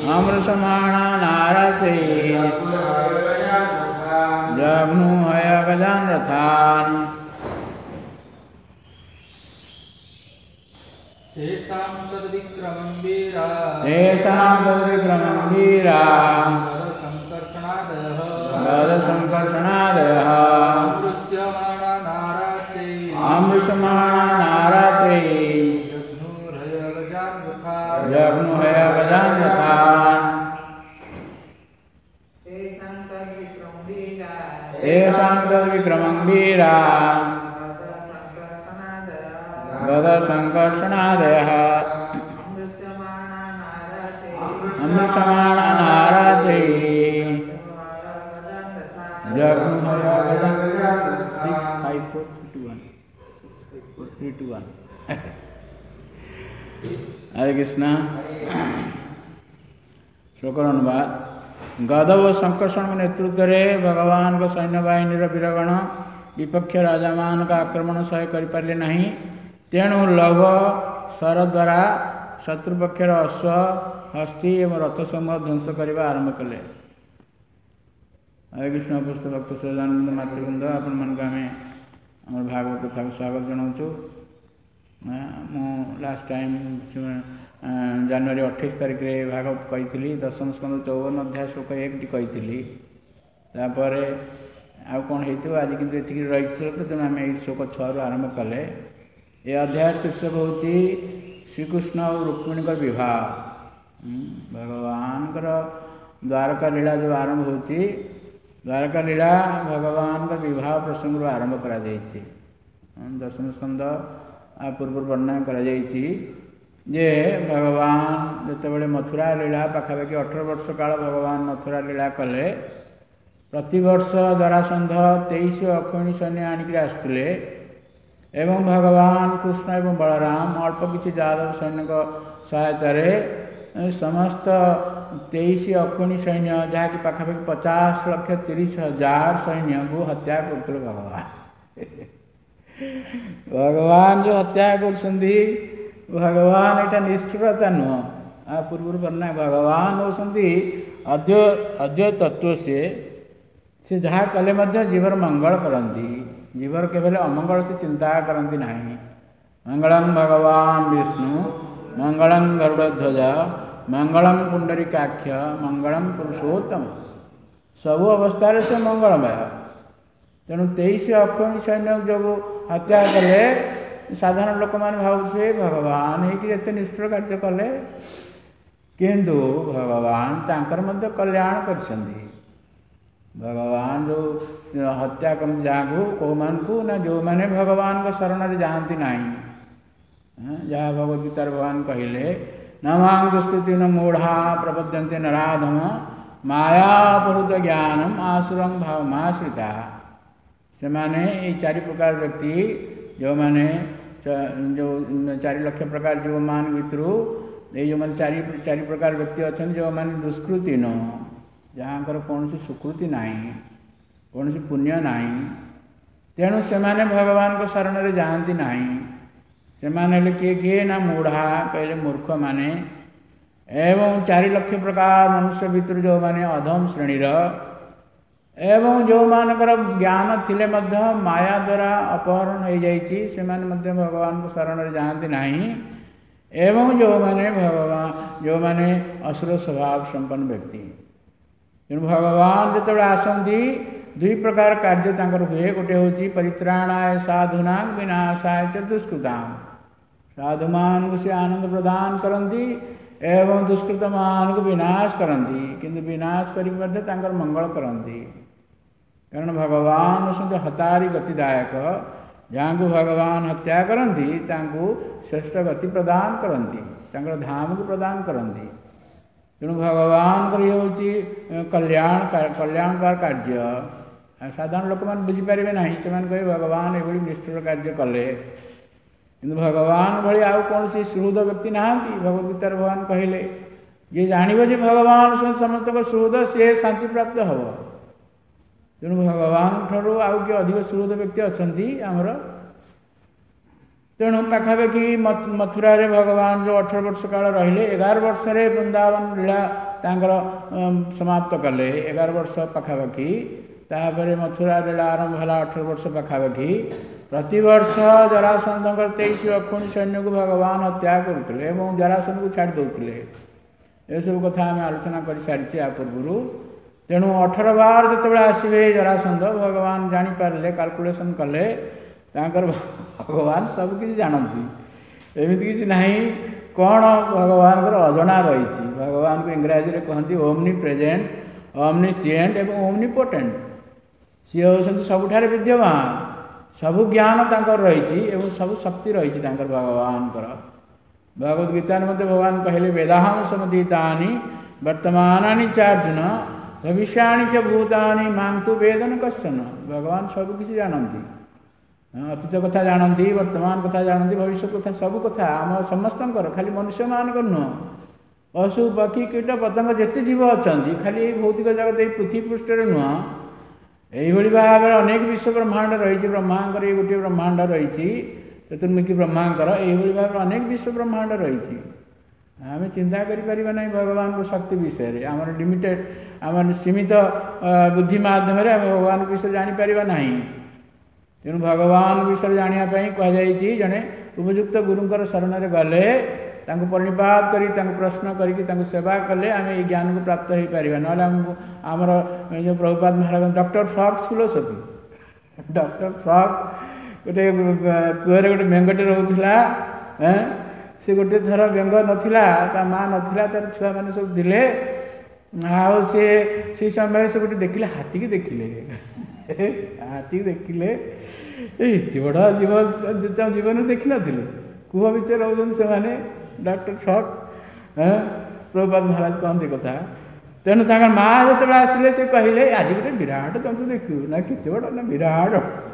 अमृषमाणा नारते जघ्नु हय गजान रथान तेषां तद्विक्रमं वीरा गदसंकर्षणादयः अमृषमाणा नाराते जघ्नु हय गजान रथान तेषां तद्विक्रमं वीरा गदसंकर्षणादयः अमृषमाणा नाराते जघ्नु हय गजान 65431 हरे कृष्णा। श्लोक अनुवाद। गद व संकर्षण नेतृत्व में भगवान को सैन्य बाहिनी वीरगण विपक्ष राजा मान का आक्रमण सह करें नहीं, तेणु लौह स्वर द्वारा शत्रुपक्षर अश्व हस्ती एवं रथ समूह ध्वंस करने आरंभ कले। हरे कृष्ण पुस्तक भक्त सदानंद मातृवृंद आपण मानक आम भागवत कथा स्वागत जनाऊँ। लास्ट टाइम जनवरी 28 तारिख में भागवत कही दशम स्कंद 54 अध्याय श्लोक 1 कही तापर आउ कौन हो आज कितनी एति रही तो तेणु आम यही श्लोक 6 रु आरंभ कले। ये अध्याय शीर्षक हूँ श्रीकृष्ण और रुक्मिणी विवाह। भगवान द्वारका लीला जो आरंभ हो द्वारका लीला भगवान का विवाह प्रसंग आरंभ करा जायछि। दशम स्कंद पूर्व वर्णना करा जायछि जे भगवान जितेबाला मथुरा लीला पाखापाखि 18 वर्ष काल भगवान मथुरा लीला कले। प्रतिवर्ष जरासंध 23 अक्षौणी सैन्य आणिक आसुले एवं भगवान कृष्ण एवं बलराम अल्प किसी यादव सैन्य सहायतार समस्त 23 अक्षौणी सैन्य जहाँकि पाखापाखि 50,30,000 सैन्य को हत्या करते भगवान भगवान जो हत्या कर भगवान यहाँ निष्ठुरता नुह आ पूर्व वर्णना भगवान होती अद्य तत्व से जहाँ कले जीवर मंगल करती जीवर केवल अमंगल से चिंता करती ना। मंगलम भगवान विष्णु मंगलम गरुड़ध्वज मंगलम पुंडरीकाक्ष मंगलम पुरुषोत्तम सबु अवस्था से मंगलमय। तेणु 23 अक्षौणी सैन्य जो हत्या कले साधारण लोक मैंने भावे भगवान होते निष्ठुर कार्य कले किंतु भगवान तांकर मध्य कल्याण कर भगवान जो हत्या कर जहाँ कौ ना जो मैंने भगवान को शरण जाती ना जहाँ भगवदगीतार भगवान कहले नमां दुष्कृति न मूढ़ा प्रपद्यन्ते नराधम मायापहृत ज्ञानम आसुरं भावमाश्रिता। से माने ये 4 प्रकार व्यक्ति जो मैंने जो 4 लक्ष प्रकार जीव मान भितर ये जो मैंने 4 प्रकार व्यक्ति अच्छा जो मैंने दुष्कृति न जहाँ कौन सी सुकृति ना कौन सी पुण्य ना तेणु से माने भगवान को शरण जाती ना से माने किए किए ना मूढ़ा कहले मूर्ख माने एवं 4 लक्ष प्रकार मनुष्य भितर जो माने अधम श्रेणीर एवं जो मानकर ज्ञान थिले मध्य माया द्वारा अपहरण हो जाइछि से माने भगवान को शरण जाती ना एवं जो माने भगवान जो माने असुर स्वभाव संपन्न व्यक्ति तेणु भगवान जो आसती 2 प्रकार कार्य हुए गोटे हूँ परित्राणाय साधुना विनाशाय च दुष्कृतां साधु मान को से आनंद प्रदान करती एवं दुष्कृत मान को विनाश करती किंतु विनाश कर मंगल करती कारण भगवान होती हतारी गतिदायक जहाँ को भगवान हत्या करती श्रेष्ठ गति प्रदान करती धाम को प्रदान करती तेणु भगवान हूँ कल्याणकार कार्य साधारण लोक मैंने बुझीपारे ना से कहे भगवान ये निष्ठुर कार्य कले कि भगवान भाई आउ कौन सी सुहृद व्यक्ति ना भगवदगीतार भगवान कहले ये जानव जे भगवान समस्त सुहृद सी शांति प्राप्त हम तेणु भगवान ठार आउ किए अधिक सुहृद व्यक्ति अच्छा आमर तेणु पाखापाखि मथुरा भगवान जो 18 वर्ष काल रहिले 11 वर्ष वृंदावन लीला तांकर समाप्त कले 11 वर्ष पाखापाखि तापर मथुरा लीला आरंभ है 18 वर्ष पाखापाखि प्रतिवर्ष जरासंध 23 अक्षुणी सैन्य को भगवान हत्या करुले और जरासंध को छाड़ दौले। ये सब कथा आम आलोचना कर सारी आ पूर्व। तेणु 18 बार जो आसवे जरासंध भगवान जापारे काल्कुलेसन कले भगवान सबकि जानती एमती किसी ना कौन भगवान अजना रही। भगवान को इंग्राजी में कहते ओमनी प्रेजेंट ओमनीसिएंट एवं ओमनीपोटेंट। सी होती सबुठारे विद्यमान सबु ज्ञान तांकर रही सब शक्ति रही भगवान। भगवद गीता में भगवान कहले वेदाहम समधीतानि वर्तमानानि चार्जुन भविष्याणि च भूतानि मां तु वेदन कश्चन। भगवान सबकि जानती अतीत कथा जानती वर्तमान कथा जानती भविष्य कथा सब कथा आम समस्त खाली मनुष्य मान नुह पशु पक्षी कीट पतंग जिते जीव अच्छा खाली भौतिक जगत ये पृथ्वी पृष्ठ नुह यही भाव में अनेक विश्व ब्रह्मांड रही। ब्रह्मांकर ये गोटे ब्रह्मांड रही चतुर्मुखी ब्रह्मांकर यही भाव में अनेक विश्व ब्रह्मांड रही। आम चिंता करें ना भगवान को शक्ति विषय आम लिमिटेड आम सीमित बुद्धि मध्यम भगवान विषय जापर ना। तेणु भगवान विषय जानापी कहुई जड़े उपयुक्त गुरुंर शरण में गले प्रणिपात कर प्रश्न करके सेवा कले आम ये ज्ञान को प्राप्त हो पार ना। आमर जो Prabhupad Maharaj doctor frog's philosophy doctor frog गोटे कूहर गोटे बेंगटे रोला सी गोटे थर बेंग नाला माँ नाला तार छुआ मैंने सब दिले आ सी समय से गोटे देखिले हाथी की देखिले हाथी देखिले ये बड़ा जीवन जीवन देखी नी कूह भितर रोच से डॉक्टर फ्रॉक प्रभुपाद महाराज कहते कथा। तेणु माँ जो आसिले से कहले आज गोटे विराट जंतु देखू ना केते बड़ ना विराट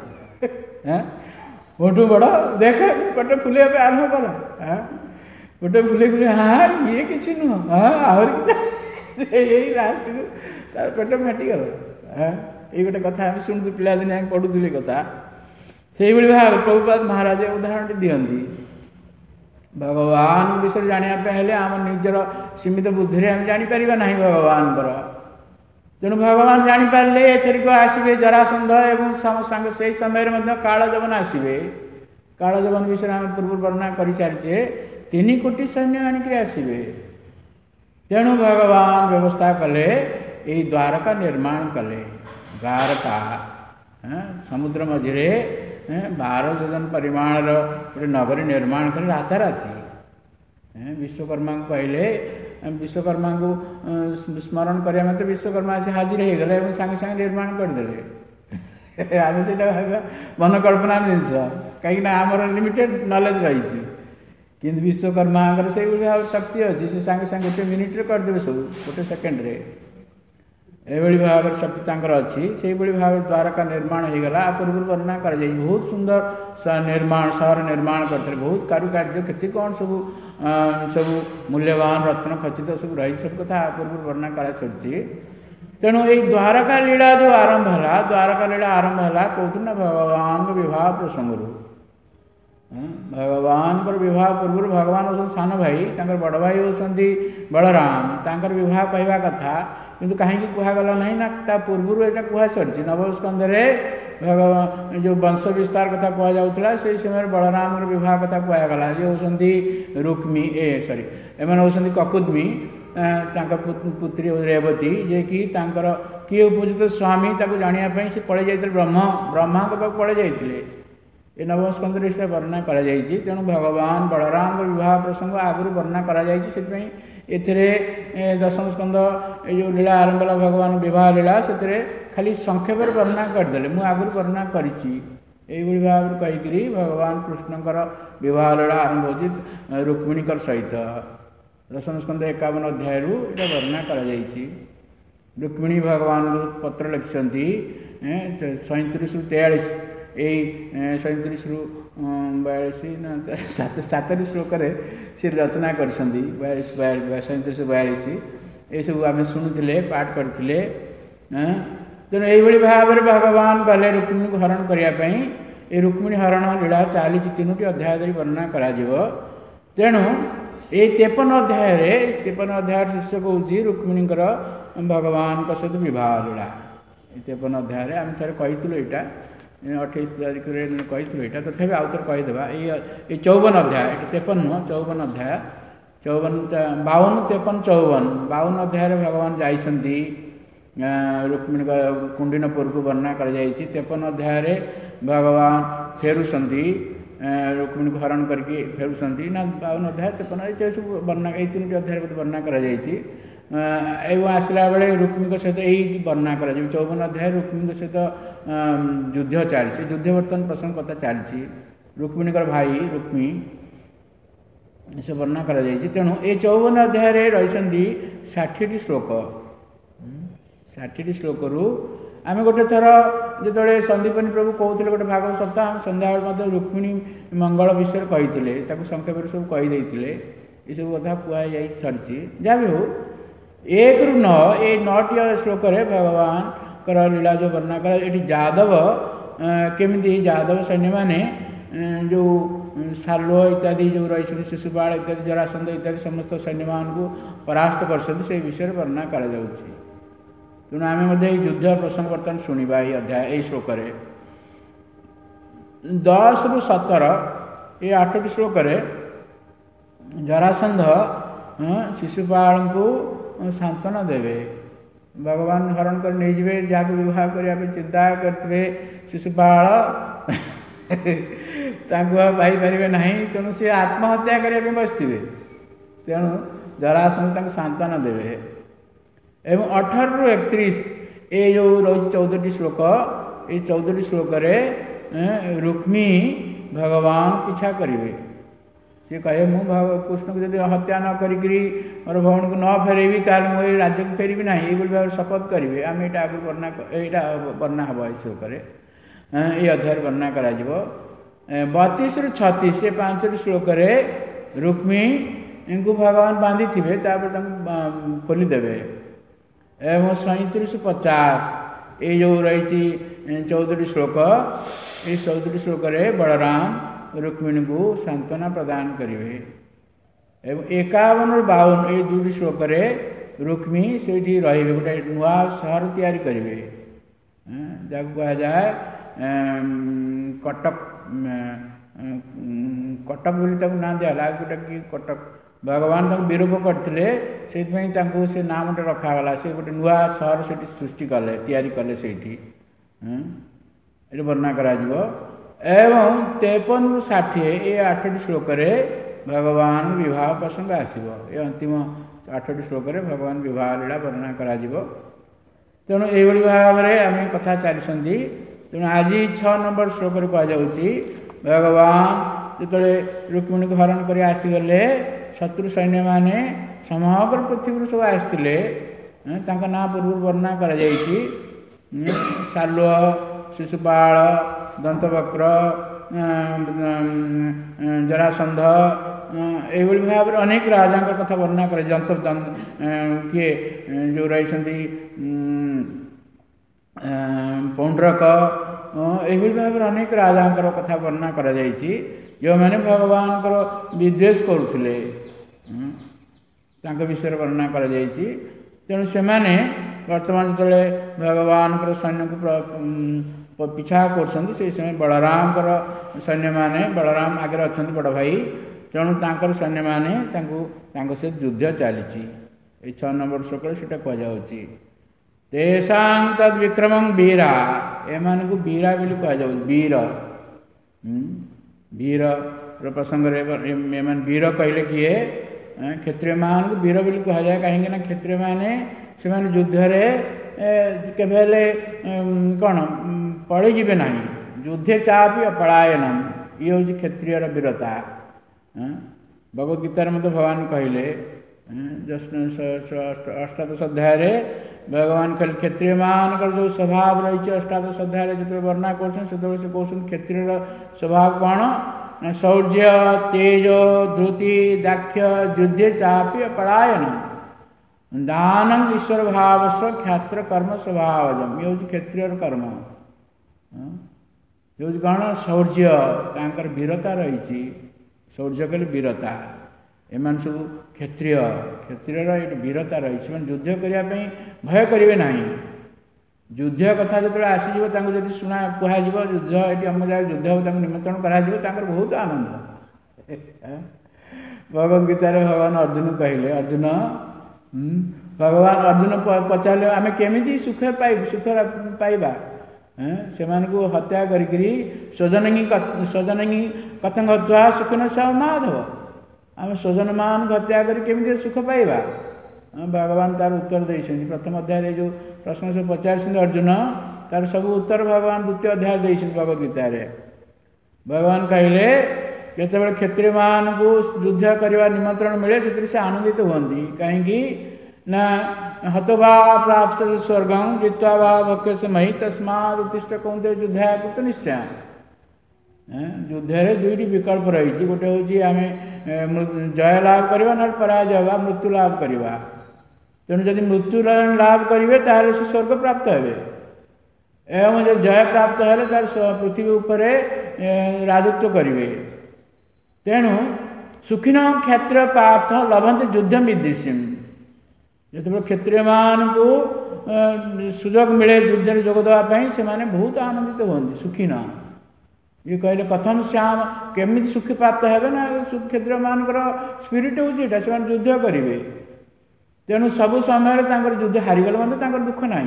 मोटू बड़ देख पेट फुले आरंभ कल गोटे फुले फुले हाँ ये किसी नुह हाँ आहरी यही लास्ट को तार पेट फाटीगल। ये गोटे कथा आम शुणु पिलादिने पढ़ुले कथा से भाव प्रभुपाद महाराज उदाहरण दिखती। भगवान विषय जानापी आम निजर सीमित बुद्धि आम जापर ना भगवान। तेणु भगवान जापारे एथरिक आसवे जरासंध एवं सांग से समय कालजवन आसवे। कालजवन विषय आम पूर्व वर्णना कर सारी 3 कोटी सैन्य आणिक आसवे। तेणु भगवान व्यवस्था कले यही द्वारका निर्माण कले। द्वारका समुद्र मझे 12 योजन परिमाण गोटे नगरी निर्माण कले राताराति। विश्वकर्मा को कहले विश्वकर्मा को स्मरण करने मत विश्वकर्मा से हाजिर हो गले सांगे सांगे निर्माण करदे। आम से मन कल्पना जिनस कहीं आमर लिमिटेड नॉलेज रही कि विश्वकर्मा से भाव शक्ति अच्छी से सांगे सांगे गोटे मिनिट्रे करदे सब गोटे सेकेंड्रे एभली भाव शक्ति अच्छी से भाव द्वारका निर्माण हो गला। पूर्व वर्णना कर बहुत सुंदर निर्माण सहर निर्माण करते बहुत कारुकार्य केते कौन सब सब मूल्यवान रत्न खचित सब रही सब कथा पूर्व वर्णना कर सर। तेणु ये द्वारका लीला जो आरंभ है द्वारका लीला आरंभ है कौन ना भगवान विवाह प्रसंग भगवान विवाह पूर्व भगवान हो सान भाई बड़ भाई होती बलराम तांकर विवाह कहवा कथा किंतु कहीं कहगला ना ना पूर्व यहाँ कह सरी नवस्कंदे भगवान जो वंश विस्तार कथा कहला से समय बलराम विवाह कथा कहगला ये होती रुक्मी सॉरी एम होती ककुद्मी पुत्री रेवती जे कि किए उपयुक्त स्वामी जानापी से पड़े जाते ब्रह्मा के पास पड़े जाते ये नवस्कंदे से वर्णना कर। तेणु भगवान बलराम विवाह प्रसंग आगुरी वर्णना कर दशम स्कंद ये लीला आरंभ है भगवान विवाह लीला से खाली संक्षेप वर्णना करदे मुझे आगुरी वर्णना करी भाव कहीकि भगवान कृष्णकर विवाह लीला आरंभ हो रुक्मिणी सहित दशम स्कंद 51 अध्याय ये वर्णना कर। रुक्मिणी भगवान को पत्र लिखिं 37 ରୁ 43 यही 37 ରୁ 42 ना 7 श्लोक से रचना कर 37 ରୁ 42 ये सब आम शुणुले पाठ करते। तेणु यही भाव में भगवान गले रुक्मिणी को हरण करने ଏ ରୁକ୍ମିଣୀ ହରଣ ଲୀଳା ଚାଲିଛି 3ଟି ଅଧ୍ୟାୟ ଧରି ବର୍ଣ୍ଣନା କରାଯିବ। ତେଣୁ ଏଇ 53 ଅଧ୍ୟାୟର ଶୀର୍ଷକ ହେଉଛି ରୁକ୍ମିଣୀଙ୍କର ଭଗବାନଙ୍କ ସହିତ ବିବାହ ଲୀଳା। ଏ 53 ଅଧ୍ୟାୟରେ ଆମେ ଥରେ କହିଥିଲୁ, ଏଇଟା 28 ତାରିଖରେ କହିଥିଲୁ ଏଇଟା, ତଥାପି ଆଉ ଥରେ କହିଦେବା। ଏଇ 54 ଅଧ୍ୟାୟ, ଏଠି 53 ନୁହଁ, 54 ଅଧ୍ୟାୟ, 52, 53, 52 ଅଧ୍ୟାୟରେ ଭଗବାନ ଯାଇଛନ୍ତି ରୁକ୍ମିଣୀଙ୍କ କୁଣ୍ଡିନପୁରକୁ ବର୍ଣ୍ଣନା କରାଯାଇଛି। 53 ଅଧ୍ୟାୟରେ ଭଗବାନ ଫେରୁଛନ୍ତି, ରୁକ୍ମିଣୀକୁ ହରଣ କରିକି ଫେରୁଛନ୍ତି ନା 52 ଅଧ୍ୟାୟ 53 ସବୁ ବର୍ଣ୍ଣନା, ଏଇ 3ଟି ଅଧ୍ୟାୟରେ ବୋଧେ ବର୍ଣ୍ଣନା କରାଯାଇଛି। ଏବଂ ଆସିଲା ବେଳେ ରୁକ୍ମିଣୀଙ୍କ ସହିତ ଏଇ ବର୍ଣ୍ଣନା କରାଯିବ। 54 ଅଧ୍ୟାୟରେ ରୁକ୍ମିଣୀଙ୍କ ସହିତ ଯୁଦ୍ଧ ଚାଲିଛି, ଯୁଦ୍ଧ ବର୍ତ୍ତମାନ ପ୍ରସଙ୍ଗ କଥା ଚାଲିଛି, ରୁକ୍ମିଣୀଙ୍କର ଭାଇ ରୁକ୍ମୀ ଏସବୁ ବର୍ଣ୍ଣନା କରାଯାଇଛି। ତେଣୁ ଏ 54 ଅଧ୍ୟାୟରେ ରହିଛନ୍ତି 60ଟି ଶ୍ଲୋକ। 60ଟି ଶ୍ଲୋକରୁ ଆମେ ଗୋଟେ ଥର ଯେତେବେଳେ ସନ୍ଦୀପନୀ ପ୍ରଭୁ କହୁଥିଲେ ଗୋଟେ ଭାଗବତ ସପ୍ତାହ, ଆମେ ସନ୍ଧ୍ୟାବେଳେ ମଧ୍ୟ ରୁକ୍ମିଣୀ ମଙ୍ଗଳ ବିଷୟରେ କହିଥିଲେ, ତାକୁ ସଂକ୍ଷେପରେ ସବୁ କହିଦେଇଥିଲେ। ଏସବୁ କଥା କୁହାଯାଇ ସରିଛି। ଯାହା ବି ହଉ, 1ରୁ 9 ଏଇ 9ଟି ଶ୍ଲୋକରେ ଭଗବାନଙ୍କର ଲୀଳା ଯେଉଁ ବର୍ଣ୍ଣନା କରା, ଏଠି ଯାଦବ କେମିତି ଯାଦବ ସୈନ୍ୟମାନେ ଯେଉଁ ସାଲୁଅ ଇତ୍ୟାଦି ଯେଉଁ ରହିଛନ୍ତି, ଶିଶୁପାଳ ଇତ୍ୟାଦି, ଜରାସନ୍ଧ ଇତ୍ୟାଦି ସମସ୍ତ ସୈନ୍ୟମାନଙ୍କୁ ପରାସ୍ତ କରିଛନ୍ତି, ସେହି ବିଷୟରେ ବର୍ଣ୍ଣନା କରାଯାଉଛି। ତେଣୁ ଆମେ ମଧ୍ୟ ଏଇ ଯୁଦ୍ଧ ପ୍ରସଙ୍ଗ ବର୍ତ୍ତମାନ ଶୁଣିବା ଏଇ ଅଧ୍ୟାୟ, ଏଇ ଶ୍ଲୋକରେ। 10ରୁ 17 ଏ 8ଟି ଶ୍ଲୋକରେ ଜରାସନ୍ଧ ଶିଶୁପାଳଙ୍କୁ ସାନ୍ତ୍ୱନା ଦେବେ। ଭଗବାନ ହରଣ କରି ନେଇଯିବେ, ଯାହାକୁ ବିବାହ କରିବା ପାଇଁ ଚିନ୍ତା କରିଥିବେ ଶିଶୁପାଳ ତାଙ୍କୁ ଆଉ ପାଇପାରିବେ ନାହିଁ। ତେଣୁ ସେ ଆତ୍ମହତ୍ୟା କରିବା ପାଇଁ ବସିଥିବେ। ତେଣୁ ଜରାସନ୍ଧ ତାଙ୍କୁ ସାନ୍ତ୍ୱନା ଦେବେ। ଏବଂ 18ରୁ 31 ଏ ଯେଉଁ ରହିଛି 14ଟି ଶ୍ଲୋକ, ଏଇ 14ଟି ଶ୍ଲୋକରେ ରୁକ୍ମୀ ଭଗବାନ ପିଛା କରିବେ। ସେ କହିବେ, ମୁଁ କୃଷ୍ଣକୁ ଯଦି ହତ୍ୟା ନ କରିକିରି ମୋର ଭଉଣୀକୁ ନ ଫେରେଇବି, ତାହେଲେ ମୁଁ ଏଇ ରାଜ୍ୟକୁ ଫେରିବି ନାହିଁ, ଏଇଭଳି ଭାବରେ ଶପଥ କରିବେ। ଆମେ ଏଇଟା ଆଗରୁ ଏଇଟା ବର୍ଣ୍ଣନା ହେବ ଏଇ ଶ୍ଲୋକରେ, ଏଇ ଅଧ୍ୟାୟରେ ବର୍ଣ୍ଣନା କରାଯିବ। 32ରୁ 36 ଏ 5ଟି ଶ୍ଲୋକରେ ରୁକ୍ମୀଙ୍କୁ ଭଗବାନ ବାନ୍ଧିଥିବେ, ତାପରେ ତାଙ୍କୁ ଖୋଲିଦେବେ। ଏବଂ 37ରୁ 50 ଏଇ ଯେଉଁ ରହିଛି 14ଟି ଶ୍ଲୋକ, ଏଇ 14ଟି ଶ୍ଲୋକରେ ବଳରାମ ରୁକ୍ମିଣୀଙ୍କୁ ସାନ୍ତ୍ୱନା ପ୍ରଦାନ କରିବେ। ଏବଂ 51ରୁ 52 ଏଇ 2ଟି ଶ୍ଲୋକରେ ରୁକ୍ମୀ ସେଇଠି ରହିବେ, ଗୋଟେ ନୂଆ ସହର ତିଆରି କରିବେ, ଯାହାକୁ କୁହାଯାଏ କଟକ। କଟକ ବୋଲି ତାକୁ ନାଁ ଦିଆଗଲା, ଆଉ ଗୋଟେ କି କଟକ, ଭଗବାନ ତାଙ୍କୁ ବିରୂପ କରିଥିଲେ, ସେଇଥିପାଇଁ ତାଙ୍କୁ ସେ ନାମଟେ ରଖାଗଲା। ସେ ଗୋଟେ ନୂଆ ସହର ସେଇଠି ସୃଷ୍ଟି କଲେ, ତିଆରି କଲେ ସେଇଠି, ଏଠି ବର୍ଣ୍ଣନା କରାଯିବ। ଏବଂ 53ରୁ 60 ଏ 8ଟି ଶ୍ଲୋକରେ ଭଗବାନ ବିବାହ ପ୍ରସଙ୍ଗ ଆସିବ। ଏ ଅନ୍ତିମ 8ଟି ଶ୍ଲୋକରେ ଭଗବାନ ବିବାହ ଲୀଳା ବର୍ଣ୍ଣନା କରାଯିବ। ତେଣୁ ଏଇଭଳି ଭାବରେ ଆମେ କଥା ଚାଲିଛନ୍ତି। ତେଣୁ ଆଜି 6 ନମ୍ବର ଶ୍ଲୋକରେ କୁହାଯାଉଛି, ଭଗବାନ ଯେତେବେଳେ ରୁକ୍ମିଣୀକୁ ହରଣ କରି ଆସିଗଲେ, ଶତ୍ରୁ ସୈନ୍ୟମାନେ ସମଗ୍ର ପୃଥିବୀରୁ ସବୁ ଆସିଥିଲେ। ତାଙ୍କ ନାଁ ପୂର୍ବରୁ ବର୍ଣ୍ଣନା କରାଯାଇଛି, ସାଲୁଅ, ଶିଶୁପାଳ, ଦନ୍ତବକ୍ର, ଜରାସନ୍ଧ, ଏଇଭଳି ଭାବରେ ଅନେକ ରାଜାଙ୍କ କଥା ବର୍ଣ୍ଣନା କରାଯାଇଛି। କିଏ ଯେଉଁ ରହିଛନ୍ତି ପୌଣ୍ଡ୍ରକ, ଏହିଭଳି ଭାବରେ ଅନେକ ରାଜାଙ୍କର କଥା ବର୍ଣ୍ଣନା କରାଯାଇଛି, ଯେଉଁମାନେ ଭଗବାନଙ୍କର ବିଦ୍ୱେଷ କରୁଥିଲେ, ତାଙ୍କ ବିଷୟରେ ବର୍ଣ୍ଣନା କରାଯାଇଛି। ତେଣୁ ସେମାନେ ବର୍ତ୍ତମାନ ଯେତେବେଳେ ଭଗବାନଙ୍କର ସୈନ୍ୟକୁ ପିଛା କରୁଛନ୍ତି, ସେହି ସମୟରେ ବଳରାମଙ୍କର ସୈନ୍ୟମାନେ, ବଳରାମ ଆଗରେ ଅଛନ୍ତି ବଡ଼ ଭାଇ, ତେଣୁ ତାଙ୍କର ସୈନ୍ୟମାନେ ତାଙ୍କ ସହିତ ଯୁଦ୍ଧ ଚାଲିଛି। ଏଇ 6 ନମ୍ବର ଶ୍ଲୋକରେ ସେଇଟା କୁହାଯାଉଛି। ତେଷାଂ ତଦ୍ ବିକ୍ରମଂ ବୀରା, ଏମାନଙ୍କୁ ବୀରା ବୋଲି କୁହାଯାଉଛି। ବୀରର ପ୍ରସଙ୍ଗରେ ଏମାନେ ବୀର କହିଲେ କିଏ? କ୍ଷତ୍ରିୟମାନଙ୍କୁ ବୀର ବୋଲି କୁହାଯାଏ। କାହିଁକିନା କ୍ଷତ୍ରିୟମାନେ ସେମାନେ ଯୁଦ୍ଧରେ କେବେ ହେଲେ କ'ଣ ପଳେଇଯିବେ ନାହିଁ। ଯୁଦ୍ଧେ ଚାପି ଅପଳାୟନମ୍, ଇଏ ହେଉଛି କ୍ଷତ୍ରିୟର ବୀରତା। ଭଗବତ ଗୀତାରେ ମଧ୍ୟ ଭଗବାନ କହିଲେ, 18ଦଶ ଅଧ୍ୟାୟରେ ଭଗବାନ କହିଲେ କ୍ଷତ୍ରିୟମାନଙ୍କର ଯେଉଁ ସ୍ୱଭାବ ରହିଛି, 18ଦଶ ଅଧ୍ୟାୟରେ ଯେତେବେଳେ ବର୍ଣ୍ଣନା କରୁଛନ୍ତି, ସେତେବେଳେ ସେ କହୁଛନ୍ତି କ୍ଷତ୍ରିୟର ସ୍ୱଭାବ କ'ଣ? ଶୌର୍ଯ୍ୟ, ତେଜ, ଧୃତି, ଦାକ୍ଷ୍ୟ, ଯୁଦ୍ଧେ ଚାପି ଅପଳାୟନମ୍, ଦାନଂ ଈଶ୍ୱର ଭାବସ୍ୟ କ୍ଷାତ୍ର କର୍ମ ସ୍ୱଭାବଜମ୍, ଇଏ ହେଉଛି କ୍ଷତ୍ରିୟର କର୍ମ। जो कौन शौर्य तांकर वीरता रही। शौर्य कहले वीरता। एमान सब क्षत्रिय क्षत्रियर ये वीरता रही। युद्ध करने भय करेंगे ना। युद्ध कथा जो आसीज जब शुणा कह युद्ध ये आम जगह युद्ध निमंत्रण कर बहुत आनंद। भगवद गीतार भगवान अर्जुन कहले अर्जुन भगवान अर्जुन पचारे आम केमी सुख पाइबा से हत्या करी स्वजनंगी कतंग सुखन स माधव आम स्वजन मान हत्या करी सुख पाइबा। भगवान तार उत्तर देते प्रथम अध्याय जो प्रश्न सब पचार अर्जुन तार सब उत्तर भगवान द्वितीय अध्याय देते भगवद गीतार। भगवान कहले जिते क्षत्रिय मान को युद्ध करने निमंत्रण मिले से आनंदित हुंती कहीं ना हतवा प्राप्त स्वर्गम जित्वा वा भक्ष से मही तस्माद उत्तिष्ठ कौंते युद्धाकृत निश्चय। युद्ध दुईटी विकल्प रही गोटे हूँ आम जय लाभ करवा ना पराजय वा मृत्यु लाभ करवा। तेणु जदि मृत्यु लाभ करेंगे ताहले से स्वर्ग प्राप्त हे एवं जो जय प्राप्त है तार पृथ्वी उपर राजत्व करेंगे। तेणु सुखिन क्षेत्र पार्थ लभंत युद्ध विदिशीम। जो क्षत्रिय मान को सुजोग मिले युद्ध में जोग देवाई से बहुत आनंदित होती सुखीन। ये कहले कथम श्याम केमी सुख प्राप्त है ना क्षत्रिय मान स्पिरिट हूँ से युद्ध करेंगे। तेणु सबु समय युद्ध हारीगले मतलब दुख ना।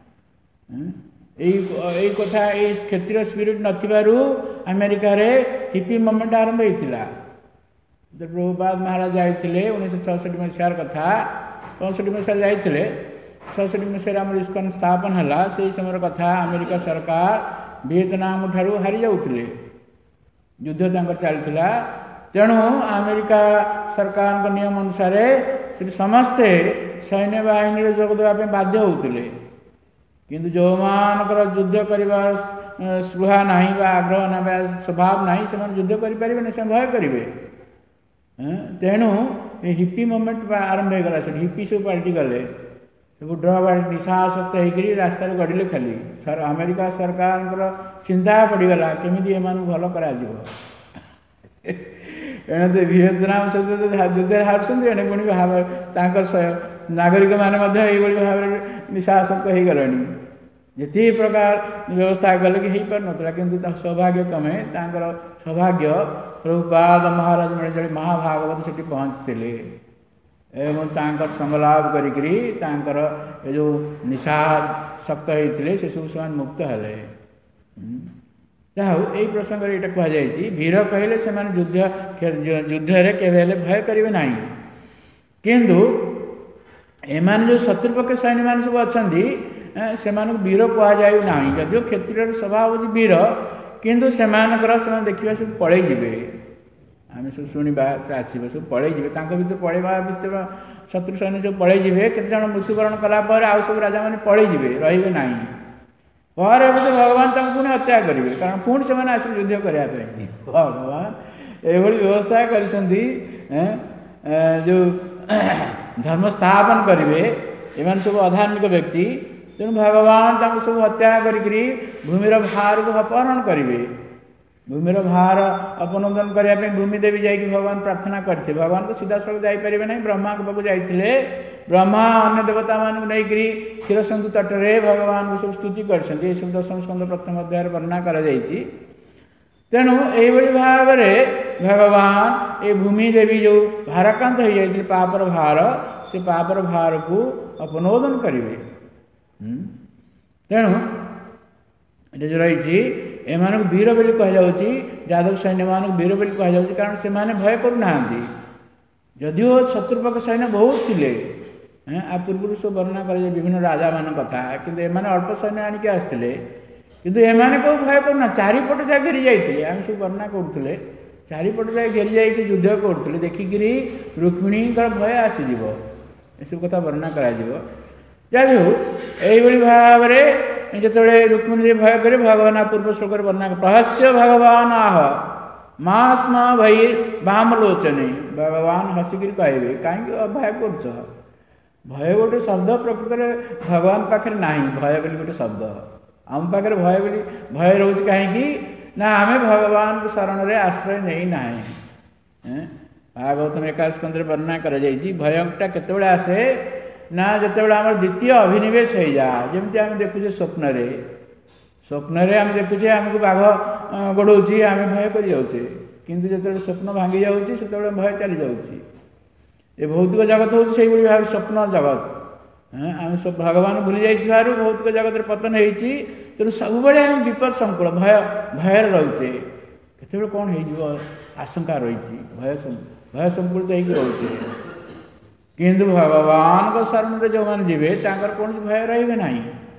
यही कथा ये क्षेत्रीय स्पिरिट नथिबारु अमेरिका रे हिपी मूवमेंट आरंभ होता। प्रभुपाद महाराज जाते 1966 मसीहार कथा 65 मसीह जाते 66 मसीह आम इस्कन स्थापन है से समय कथा। अमेरिका सरकार वियतनाम ठारू हारी जाते युद्ध चलता। तेणु अमेरिका सरकार नियम अनुसार समस्ते सैन्य बाहिनी जोग देवाई बाध्य होते। किंतु जो मानकर युद्ध कर स्पृहा ना आग्रह ना स्वभाव ना से युद्ध करें से भय करेंगे। तेणु हिप्पी मूवमेंट आरंभ होगा से हिप्पी सब पलटि गले सब ड्रग निशाशक्त होकर रास्ता गढ़ले खाली अमेरिका सरकार चिंता पड़गला केमी एम भल कर। एणे तो वियतनाम सहित युद्ध हारुंट एणे पुणी नागरिक मैंने भाव में निशाशक्त हो गले। जिते प्रकार व्यवस्था कले कि हो पार ना कि सौभाग्य क्रमे सौभाग्य प्रभुपाद महाराज मिले जो महाभागवत से पहुँचते एवं संगलाभ कर जो निशाशक्त होते से सब से मुक्त हेले। जाऊ यही प्रसंग ये कहुई वीर कहले से युद्ध के भय करेंगे ना। किंतु एमान जो शत्रुपक्ष सैन्य मान सब अच्छा से वीर कहुना जदिव क्षत्रिय स्वभाव हूँ वीर किंतु से देखा सब पलि जी आम सब शुणा आसब सब पलि जी भर पलैवा भितर शत्रु सैन्य सब पलि जी केत मृत्युवरण कलापर आउ सब राजा मैंने पलि जी रे ना पर तो भगवान पुणी हत्या करेंगे कारण पुणी से आस युद्ध करने भगवान ये व्यवस्था कर जो धर्म स्थापन करेंगे एम सब अधार्मिक व्यक्ति। तेणु भगवान सब हत्या करी भूमिर भार को अपहरण करेंगे। भूमिर भार अपनोदन करने भूमि देवी जाकि भगवान प्रार्थना करते भगवान तो सीधा सड़क जापर ना ब्रह्मा के पाक जाते ब्रह्मा अन्य देवता मानक नहीं क्षीर सिंधु तटरे भगवान को सब स्तुति कर सब दशम स्कंद प्रथम अध्याय वर्णना कर। तेणु यही भाव में भगवान ये भूमि देवी जो भाराक्रांत हो जाते पापर भार से पापर भार को अपनोदन करेंगे। तेणु ये जो रही एम वीर बोली कहुच्छी यादव सैन्य मान वीर बोली कहुच्छी कारण से भय करूना जदिव शत्रुपक्ष सैन्य बहुत थे आ पूर्व सब वर्णना कर विभिन्न राजा मान कथा किंतु एम अल्प सैन्य आणिक आसते किंतु एमाने को भय करना चारिपट जा घेरी जाते आम सब वर्णना करुले चारिपट जा घेरी जा युद्ध करुले देखिकी रुक्मिणी भय आसीज सब कथा वर्णना कर जहाँ हो यही भाव में जो रुक्मिणी भय करे भगवान पूर्व श्लोक वर्णना प्रहस्य भगवान आह माँ स्म भई बाम लोचने भगवान हसिकी कहे कहीं भय कर भय गोटे शब्द प्रकृत भगवान पाखे ना भय बोली गोटे शब्द आम पाखे भय बोली भय रोचे कहीं ନା आमे भगवान को शरण रे आश्रय नहीं नाहे। भागवतम 21 स्कंदरे वर्णना कर भयटा केतबेले आसे ना जितेबाला आम द्वितीय अभिनिवेश हो जाए जमी आम देखुचे स्वप्न आम देखुचे आमको बाघ गोड़े आम भय कर जाऊे किंतु जो स्वप्न भांगी जाऊँगी से भय चली जाऊँगी। ये भौतिक जगत हूँ से भाव स्वप्न जगत आम सब भगवान भूली जा भौतिक जगत पतन होती तेणु सब आम विपद संकुल भय रोचे केत कौन हो आशंका रही भय संकुलित रोचे किंतु भगवान को शरण में जो मैंने जीवे कौन भय रे ना।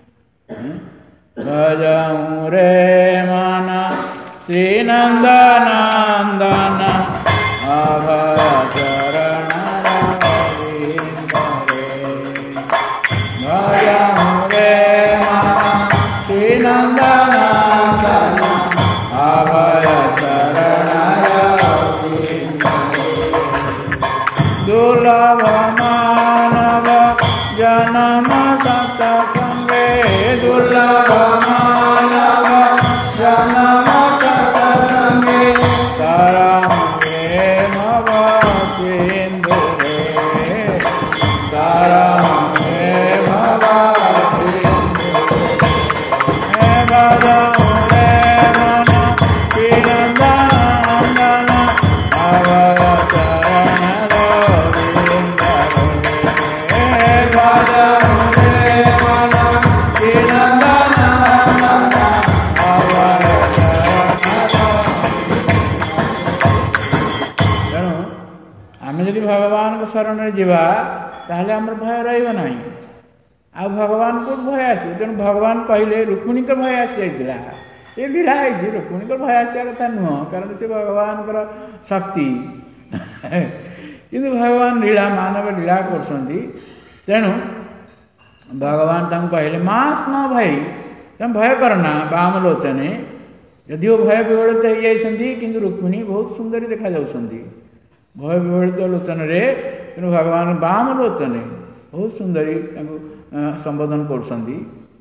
भजऊ रे मन श्री नंदनंदन अभय चरण भजऊ रे मन श्री नंदनंदन अभय चरण दुर्लभ मानव जन्म सत्संगे दुर्लभ मानव जन्म सत्संगे तरंगे भव सिंधु रे तरंगे भव सिंधु हे भजऊ रे मन श्री नंदनंदन अभय चरण भगवान को शरण में जीवा ताहले हमर भय रहिबो नाही। आ भगवान को भय आसी तेणु भगवान कहले रुक्मिणी को भय आसी जाइतिला ये लीला है रुक्मिणी को भय आसिया कथा नुह कारण से भगवान को शक्ति किंतु भगवान लीला मानव लीला करछंती तेणु भगवान तम कहले मास न भाई तुम भय करना बाम लोचने यदि वो भय विवलित हो जाइछंती किंतु रुक्मिणी बहुत सुंदरी देखा जाउछंती भय विवलित लोचन रे तेणु भगवान बाम लोचने बहुत सुंदरी संबोधन करछंती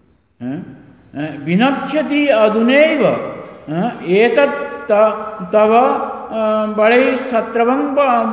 विनक्ष्यति अधुनैव एतत् तव बड़े शत्रवं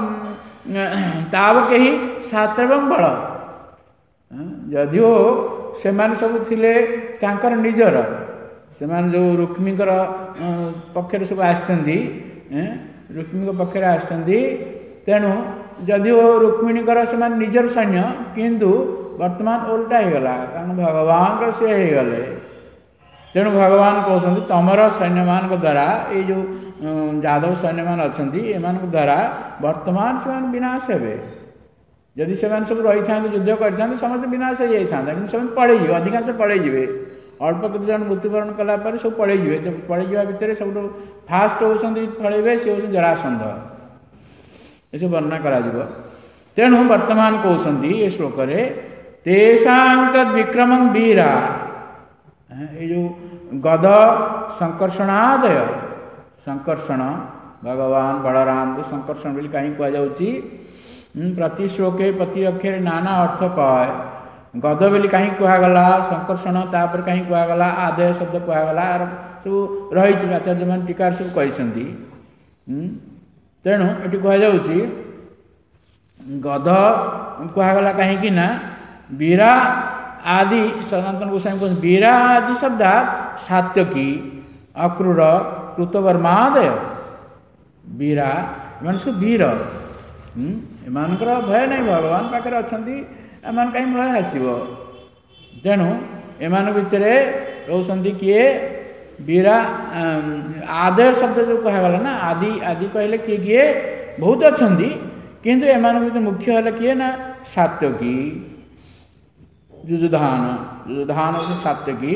तावक ही शात्रवं बड़ जदिओ से सब थिले तांकर निजर से जो रुक्मीकर पक्षर सब आसती रुक्मी पक्षर आसती तेणु जदिओ रुक्मिणीकर से निजर सैन्य किंतु वर्तमान ओल्टा हो गला कारण भगवान से हो गले तेणु भगवान कहते तमर सैन्य मान द्वारा ये जो जादव सैन्य मान अच्छा एमान द्वारा वर्तमान से विनाश हे जदि से सब रही था युद्ध करते समस्त विनाश हो जाता कि पड़े अधिकांश पड़े अल्प केत जन मृत्युवरण कलापर सब पड़े पड़े भितर सब फास्ट होती पड़े सी हूँ जरासंध ये सब वर्णना करा तेणु वर्तमान कहते ये श्लोक तेषा तद विक्रमं वीरा ये जो गद संकर्षणादय संकर्षण भगवान बलराम को संकर्षण बोली कहीं कहुच्छी प्रति श्लोके प्रति अक्षर नाना अर्थ कहे गद बोली कहीं कहगला संकर्षण तापर कहीं कहगला आदय शब्द कहगला सब रही आचार्य मान टीकार सब कही तेणु ये कहुच्छी गद कहगला कहीं वीरा आदि सनातन गोस्वामी कहते वीरा आदि शब्द सात्यकी अक्रूर कृतवर्मादय वीरा एम सब वीर एमानकर भय नहीं भगवान पाखे अच्छा एम कहीं भय आसो तेणु एमान भितर रोचंती किए वीरा आदय शब्द जो कहगला ना आदि आदि कहले किए किए बहुत अच्छा किंतु एमान भितर मुख्य है किए ना सात्यकी युजुधान युजुधान सात्यकी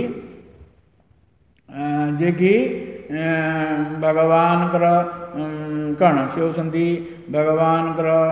जे कि भगवान कौन सी होती भगवान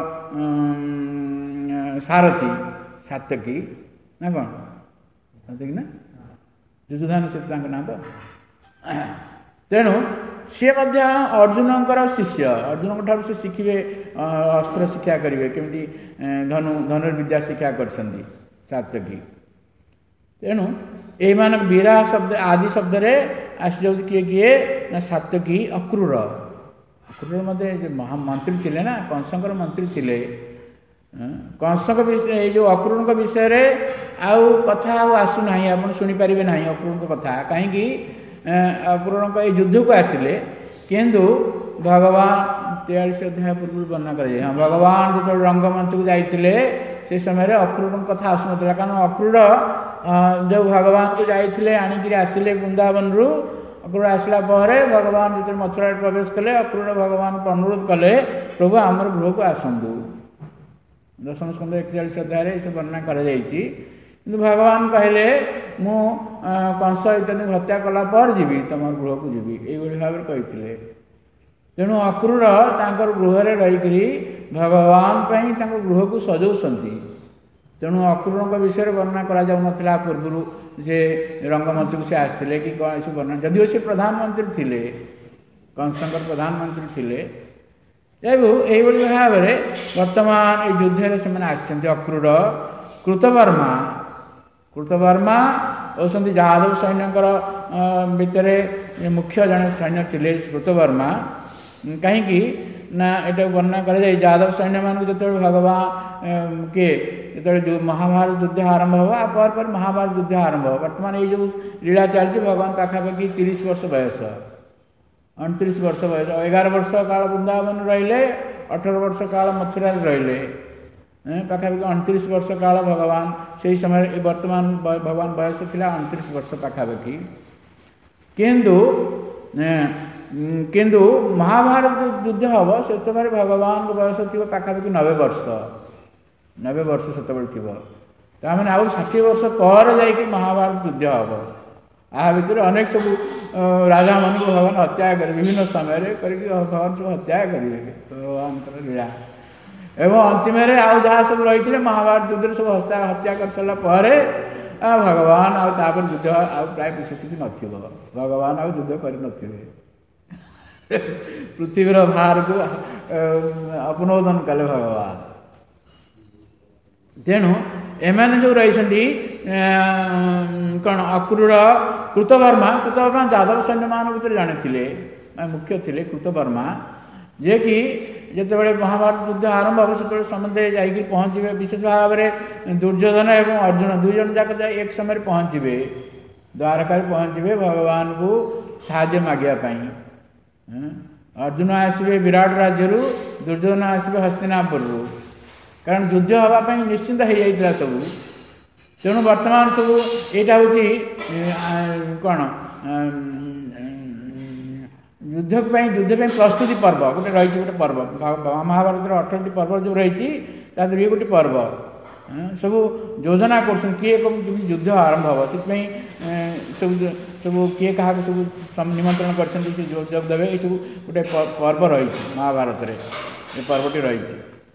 सारथी सात्यकी ना कौन सात्यकी ना युजुधान से ना तो तेणु सी अर्जुन शिष्य अर्जुन ठार से शिखे अस्त्र शिक्षा करेंगे केमी धनुर्विद्या शिक्षा कर सात्यकी तेणु यही वीरा शब्द आदि शब्द रे आसी जाऊँ किए किए ନା ସାତ୍ୟକୀ ଅକ୍रूର ମଧ୍ୟ ମନ୍ତ୍ରୀ ଥିଲେ ନା, କଂସଙ୍କର ମନ୍ତ୍ରୀ ଥିଲେ। କଂସଙ୍କ ବିଷୟ ଏଇ ଯେଉଁ ଅକ୍रूରଙ୍କ ବିଷୟରେ ଆଉ କଥା ଆଉ ଆସୁନାହିଁ, ଆପଣ ଶୁଣିପାରିବେ ନାହିଁ ଅକ୍रूରଙ୍କ କଥା। କାହିଁକି? ଅକ୍रूରଙ୍କ ଏଇ ଯୁଦ୍ଧକୁ ଆସିଲେ, କିନ୍ତୁ ଭଗବାନ 43 ଅଧ୍ୟାୟ ପୂର୍ବରୁ ବର୍ଣ୍ଣନା କରାଯାଏ। ହଁ, ଭଗବାନ ଯେତେବେଳେ ରଙ୍ଗମଞ୍ଚକୁ ଯାଇଥିଲେ ସେ ସମୟରେ ଅକ୍रूରଙ୍କ କଥା ଆସୁନଥିଲା। କାରଣ ଅକ୍रूର ଯେଉଁ ଭଗବାନଙ୍କୁ ଯାଇଥିଲେ ଆଣିକିରି ଆସିଲେ ବୃନ୍ଦାବନରୁ, ଅକ୍रूର ଆସିଲା ପରେ ଭଗବାନ ଯେତେବେଳେ ମଥୁରାରେ ପ୍ରବେଶ କଲେ, ଅକ୍रूର ଭଗବାନଙ୍କୁ ଅନୁରୋଧ କଲେ, ପ୍ରଭୁ ଆମର ଗୃହକୁ ଆସନ୍ତୁ। ଦଶମ ସ୍କନ୍ଧ 41 ଅଧ୍ୟାୟରେ ଏସବୁ ବର୍ଣ୍ଣନା କରାଯାଇଛି। କିନ୍ତୁ ଭଗବାନ କହିଲେ, ମୁଁ କଂସ ଇତ୍ୟାଦିଙ୍କୁ ହତ୍ୟା କଲା ପରେ ଯିବି, ତମ ଗୃହକୁ ଯିବି, ଏଇଭଳି ଭାବରେ କହିଥିଲେ। ତେଣୁ ଅକ୍रूର ତାଙ୍କର ଗୃହରେ ରହିକରି ଭଗବାନ ପାଇଁ ତାଙ୍କ ଗୃହକୁ ସଜଉଛନ୍ତି। ତେଣୁ ଅକ୍रूରଙ୍କ ବିଷୟରେ ବର୍ଣ୍ଣନା କରାଯାଉନଥିଲା ପୂର୍ବରୁ, ଯେ ରଙ୍ଗମଞ୍ଚକୁ ସେ ଆସିଥିଲେ କି କ'ଣ, ଏସବୁ ବର୍ଣ୍ଣନା, ଯଦିଓ ସେ ପ୍ରଧାନମନ୍ତ୍ରୀ ଥିଲେ, କଂସଙ୍କର ପ୍ରଧାନମନ୍ତ୍ରୀ ଥିଲେ। ତେଣୁ ଏଇଭଳି ଭାବରେ ବର୍ତ୍ତମାନ ଏଇ ଯୁଦ୍ଧରେ ସେମାନେ ଆସିଛନ୍ତି। ଅକ୍रूର, କୃତବର୍ମା ହେଉଛନ୍ତି ଯାଦବ ସୈନ୍ୟଙ୍କର ଭିତରେ ମୁଖ୍ୟ ଜଣେ ସୈନ୍ୟ ଥିଲେ କୃତବର୍ମା। କାହିଁକି ନା ଏଟା ବର୍ଣ୍ଣନା କରାଯାଏ, ଯାଦବ ସୈନ୍ୟମାନଙ୍କୁ ଯେତେବେଳେ ଭଗବାନ ଯେତେବେଳେ ମହାଭାରତ ଯୁଦ୍ଧ ଆରମ୍ଭ ହେବ, ପରେ ପରେ ମହାଭାରତ ଯୁଦ୍ଧ ଆରମ୍ଭ ହେବ। ବର୍ତ୍ତମାନ ଏଇ ଯେଉଁ ଲୀଳା ଚାଲିଛି, ଭଗବାନ ପାଖାପାଖି 30 ବର୍ଷ ବୟସ, 29 ବର୍ଷ ବୟସ, 11 ବର୍ଷ କାଳ ବୃନ୍ଦାବନ ରହିଲେ, 18 ବର୍ଷ କାଳ ମଥୁରାରେ ରହିଲେ, ପାଖାପାଖି 29 ବର୍ଷ କାଳ ଭଗବାନ ସେହି ସମୟରେ, ବର୍ତ୍ତମାନ ଭଗବାନ ବୟସ ଥିଲା 29 ବର୍ଷ ପାଖାପାଖି। କିନ୍ତୁ ମହାଭାରତ ଯୁଦ୍ଧ ହେବ ସେ ସମୟରେ ଭଗବାନଙ୍କ ବୟସ ଥିବ ପାଖାପାଖି 90 ବର୍ଷ ସେତେବେଳେ ଥିବ। ତାମାନେ ଆଉ 60 ବର୍ଷ ପରେ ଯାଇକି ମହାଭାରତ ଯୁଦ୍ଧ ହେବ। ଏହା ଭିତରେ ଅନେକ ସବୁ ରାଜାମାନଙ୍କୁ ଭଗବାନ ହତ୍ୟା କରିବେ, ବିଭିନ୍ନ ସମୟରେ କରିକି ଭଗବାନ ସବୁ ହତ୍ୟା କରିବେ, ଭଗବାନଙ୍କର ଲୀଳା। ଏବଂ ଅନ୍ତିମରେ ଆଉ ଯାହା ସବୁ ରହିଥିଲେ ମହାଭାରତ ଯୁଦ୍ଧରେ ସବୁ ହତ୍ୟା କରିସାରିଲା ପରେ ଭଗବାନ ଆଉ ତାପରେ ଯୁଦ୍ଧ ଆଉ ପ୍ରାୟ ବିଶେଷ କିଛି ନଥିବ, ଭଗବାନ ଆଉ ଯୁଦ୍ଧ କରିନଥିବେ। ପୃଥିବୀର ଭାରକୁ ଅପନୋଦନ କଲେ ଭଗବାନ। ତେଣୁ ଏମାନେ ଯେଉଁ ରହିଛନ୍ତି କ'ଣ, ଅକ୍रूର, କୃତବର୍ମା ଯାଦବ ସୈନ୍ୟମାନଙ୍କ ଭିତରେ ଜଣେ ଥିଲେ, ମୁଖ୍ୟ ଥିଲେ କୃତବର୍ମା, ଯିଏକି ଯେତେବେଳେ ମହାଭାରତ ଯୁଦ୍ଧ ଆରମ୍ଭ ହେବ ସେତେବେଳେ ସମସ୍ତେ ଯାଇକି ପହଞ୍ଚିବେ। ବିଶେଷ ଭାବରେ ଦୁର୍ଯ୍ୟୋଧନ ଏବଂ ଅର୍ଜୁନ 2 ଜଣ ଯାକ ଯାଇ ଏକ ସମୟରେ ପହଞ୍ଚିବେ, ଦ୍ୱାରକାରେ ପହଞ୍ଚିବେ ଭଗବାନଙ୍କୁ ସାହାଯ୍ୟ ମାଗିବା ପାଇଁ। ଅର୍ଜୁନ ଆସିବେ ବିରାଟ ରାଜ୍ୟରୁ, ଦୁର୍ଯ୍ୟୋଧନ ଆସିବେ ହସ୍ତିନାପୁରରୁ। କାରଣ ଯୁଦ୍ଧ ହେବା ପାଇଁ ନିଶ୍ଚିନ୍ତ ହେଇଯାଇଥିଲା ସବୁ। ତେଣୁ ବର୍ତ୍ତମାନ ସବୁ ଏଇଟା ହେଉଛି କ'ଣ, ଯୁଦ୍ଧ ପାଇଁ ପ୍ରସ୍ତୁତି ପର୍ବ ଗୋଟେ ରହିଛି, ଗୋଟେ ପର୍ବ ମହାଭାରତର 18ଟି ପର୍ବ ଯେଉଁ ରହିଛି ତା ଦେହରେ ଗୋଟେ ପର୍ବ। ସବୁ ଯୋଜନା କରୁଛନ୍ତି କିଏ କେମିତି ଯୁଦ୍ଧ ଆରମ୍ଭ ହେବ, ସେଥିପାଇଁ ସବୁ କିଏ କାହାକୁ ସବୁ ନିମନ୍ତ୍ରଣ କରିଛନ୍ତି, ସେ ଯୋଗ ଦେବେ, ଏସବୁ ଗୋଟେ ପର୍ବ ରହିଛି ମହାଭାରତରେ, ଏ ପର୍ବଟି ରହିଛି।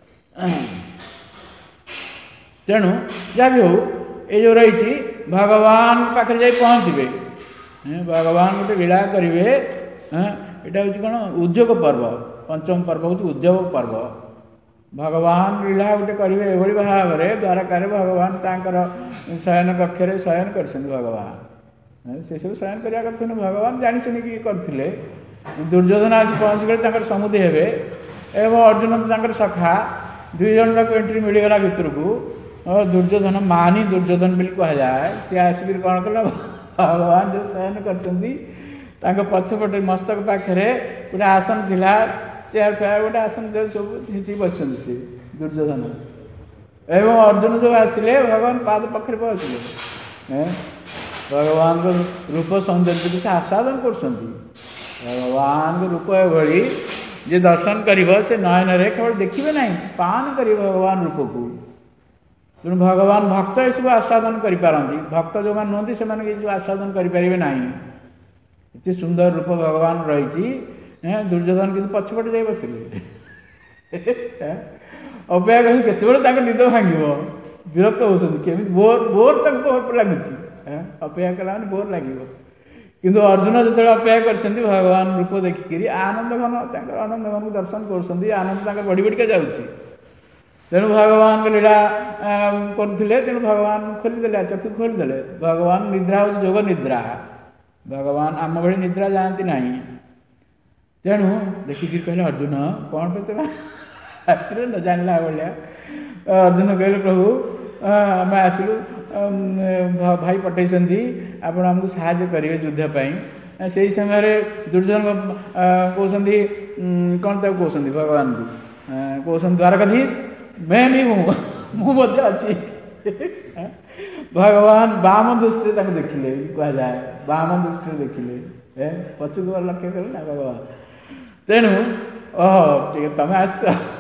ତେଣୁ ଯାହା ବି ହେଉ, ଏ ଯେଉଁ ରହିଛି ଭଗବାନ ପାଖରେ ଯାଇ ପହଞ୍ଚିବେ, ଭଗବାନ ଗୋଟେ ଲୀଳା କରିବେ। ଏଇଟା ହେଉଛି କ'ଣ, ଉଦ୍ୟୋଗ ପର୍ବ, ପଞ୍ଚମ ପର୍ବ ହେଉଛି ଉଦ୍ୟୋଗ ପର୍ବ। ଭଗବାନ ଲୀଳା ଗୋଟେ କରିବେ ଏଭଳି ଭାବରେ, ଦ୍ୱାରକାରେ ଭଗବାନ ତାଙ୍କର ଶୟନ କକ୍ଷରେ ଶୟନ କରିଛନ୍ତି। ଭଗବାନ ସେସବୁ ଶୟନ କରିବା କଥା ନୁହେଁ, ଭଗବାନ ଜାଣି ଶୁଣିକି କରିଥିଲେ। ଦୁର୍ଯ୍ୟୋଧନ ଆସି ପହଞ୍ଚିଗଲେ ତାଙ୍କର ସମୁଦି ହେବେ, ଏବଂ ଅର୍ଜୁନ ତାଙ୍କର ସଖା, 2 ଜଣ ଯାକ ଏଣ୍ଟ୍ରି ମିଳିଗଲା ଭିତରକୁ। ଦୁର୍ଯ୍ୟୋଧନ ମାନି ଦୁର୍ଯ୍ୟୋଧନ ବୋଲି କୁହାଯାଏ। ସିଏ ଆସିକିରି କ'ଣ କଲେ, ଭଗବାନ ଯେଉଁ ଶୟନ କରିଛନ୍ତି ତାଙ୍କ ପଛପଟେ ମସ୍ତକ ପାଖରେ ଗୋଟେ ଆସନ ଥିଲା, ଚେୟାର ଫେୟାର ଗୋଟେ ଆସନ ସବୁ ସେଠି ବସିଛନ୍ତି ସେ ଦୁର୍ଯ୍ୟୋଧନ। ଏବଂ ଅର୍ଜୁନ ଯେଉଁ ଆସିଲେ ଭଗବାନ ପାଦ ପାଖରେ ପହଞ୍ଚିଲେ, ଭଗବାନଙ୍କ ରୂପ ସୌନ୍ଦର୍ଯ୍ୟକୁ ସେ ଆସ୍ୱାଦନ କରୁଛନ୍ତି। ଭଗବାନଙ୍କ ରୂପ ଏଭଳି ଯେ ଦର୍ଶନ କରିବ ସେ ନୟନରେ କେବଳ ଦେଖିବେ ନାହିଁ, ପାନ କରିବେ ଭଗବାନ ରୂପକୁ। ତେଣୁ ଭଗବାନ ଭକ୍ତ ଏସବୁ ଆସ୍ୱାଦନ କରିପାରନ୍ତି, ଭକ୍ତ ଯେଉଁମାନେ ନୁହନ୍ତି ସେମାନେ ଏସବୁ ଆସ୍ୱାଦନ କରିପାରିବେ ନାହିଁ। ଏତେ ସୁନ୍ଦର ରୂପ ଭଗବାନ ରହିଛି। ଦୁର୍ଯ୍ୟୋଧନ କିନ୍ତୁ ପଛପଟେ ଯାଇ ବସିଲେ, ଅପେକ୍ଷା କରି କେତେବେଳେ ତାଙ୍କ ନିଦ ଭାଙ୍ଗିବ, ବିରକ୍ତ ହେଉଛନ୍ତି, କେମିତି ବୋର ତାଙ୍କୁ ଲାଗୁଛି, ଅପେକ୍ଷା କଲା ମାନେ ବୋର ଲାଗିବ। କିନ୍ତୁ ଅର୍ଜୁନ ଯେତେବେଳେ ଅପେକ୍ଷା କରିଛନ୍ତି ଭଗବାନ ରୂପ ଦେଖିକିରି ଆନନ୍ଦ ଘନ, ତାଙ୍କର ଆନନ୍ଦ ଘନକୁ ଦର୍ଶନ କରୁଛନ୍ତି, ଆନନ୍ଦ ତାଙ୍କର ବଢ଼ି ବଢ଼ିକା ଯାଉଛି। ତେଣୁ ଭଗବାନଙ୍କ ଲୀଳା କରୁଥିଲେ, ତେଣୁ ଭଗବାନ ଖୋଲିଦେଲେ, ଚକ୍ଷୁ ଖୋଲିଦେଲେ। ଭଗବାନ ନିଦ୍ରା ହେଉଛି ଯୋଗ ନିଦ୍ରା, ଭଗବାନ ଆମ ଭଳି ନିଦ୍ରା ଯାଆନ୍ତି ନାହିଁ। ତେଣୁ ଦେଖିକିରି କହିଲେ ଅର୍ଜୁନ କ'ଣ ପାଇଁ ତମେ ଆସିଲେ ନ ଜାଣିଲା ଭଳିଆ। ଅର୍ଜୁନ କହିଲେ ପ୍ରଭୁ ଆମେ ଆସିଲୁ, ଭାଇ ପଠେଇଛନ୍ତି ଆପଣ ଆମକୁ ସାହାଯ୍ୟ କରିବେ ଯୁଦ୍ଧ ପାଇଁ। ସେଇ ସମୟରେ ଦୁର୍ଯ୍ୟୋଧନ କହୁଛନ୍ତି କ'ଣ ତାକୁ କହୁଛନ୍ତି ଭଗବାନଙ୍କୁ, କହୁଛନ୍ତି ଦ୍ୱାରକାଧୀଶ ମୁଁ ମଧ୍ୟ ଅଛି। ଭଗବାନ ବାମ ଦୃଷ୍ଟିରେ ତାଙ୍କୁ ଦେଖିଲେ, କୁହାଯାଏ ବାମ ଦୃଷ୍ଟିରେ ଦେଖିଲେ, ପଛକୁ ଲକ୍ଷ୍ୟ କଲେ ନା ଭଗବାନ। ତେଣୁ ଟିକେ ତମେ ଆସିଛ,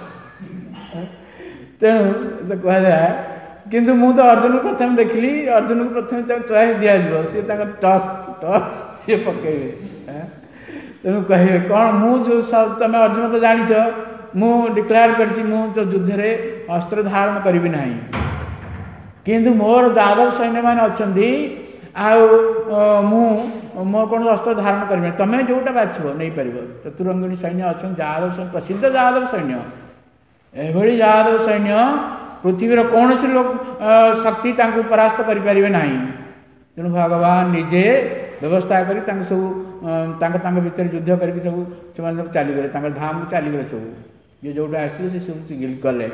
ତେଣୁ କୁହାଯାଏ। କିନ୍ତୁ ମୁଁ ତ ଅର୍ଜୁନକୁ ପ୍ରଥମେ ଦେଖିଲି, ଅର୍ଜୁନକୁ ପ୍ରଥମେ ତାକୁ ଚଏସ୍ ଦିଆଯିବ, ସିଏ ତାଙ୍କ ଟସ୍ ସିଏ ପକେଇବେ। ତେଣୁ କହିବେ କ'ଣ, ମୁଁ ଯେଉଁ ତମେ ଅର୍ଜୁନ ତ ଜାଣିଛ ମୁଁ ଡିକ୍ଲେୟାର କରିଛି ମୁଁ ତ ଯୁଦ୍ଧରେ ଅସ୍ତ୍ର ଧାରଣ କରିବି ନାହିଁ, କିନ୍ତୁ ମୋର ଯାଦବ ସୈନ୍ୟମାନେ ଅଛନ୍ତି ଆଉ ମୋ କୌଣସି ଅସ୍ତ୍ର ଧାରଣ କରିବି ନାହିଁ। ତମେ ଯେଉଁଟା ବାଛିବ ନେଇପାରିବ। ଚତୁରଙ୍ଗିଣୀ ସୈନ୍ୟ ଅଛନ୍ତି, ଯାଦବ ସୈନ୍ୟ, ପ୍ରସିଦ୍ଧ ଯାଦବ ସୈନ୍ୟ। ଏଭଳି ଯାଦବ ସୈନ୍ୟ ପୃଥିବୀର କୌଣସି ଶକ୍ତି ତାଙ୍କୁ ପରାସ୍ତ କରିପାରିବେ ନାହିଁ। ତେଣୁ ଭଗବାନ ନିଜେ ବ୍ୟବସ୍ଥା କରି ତାଙ୍କୁ ସବୁ ତାଙ୍କ ଭିତରେ ଯୁଦ୍ଧ କରିକି ସବୁ ସେମାନେ ସବୁ ଚାଲିଗଲେ, ତାଙ୍କର ଧାମକୁ ଚାଲିଗଲେ ସବୁ। ଯିଏ ଯେଉଁଟା ଆସିଥିଲେ ସେ ସବୁ ଗଲେ।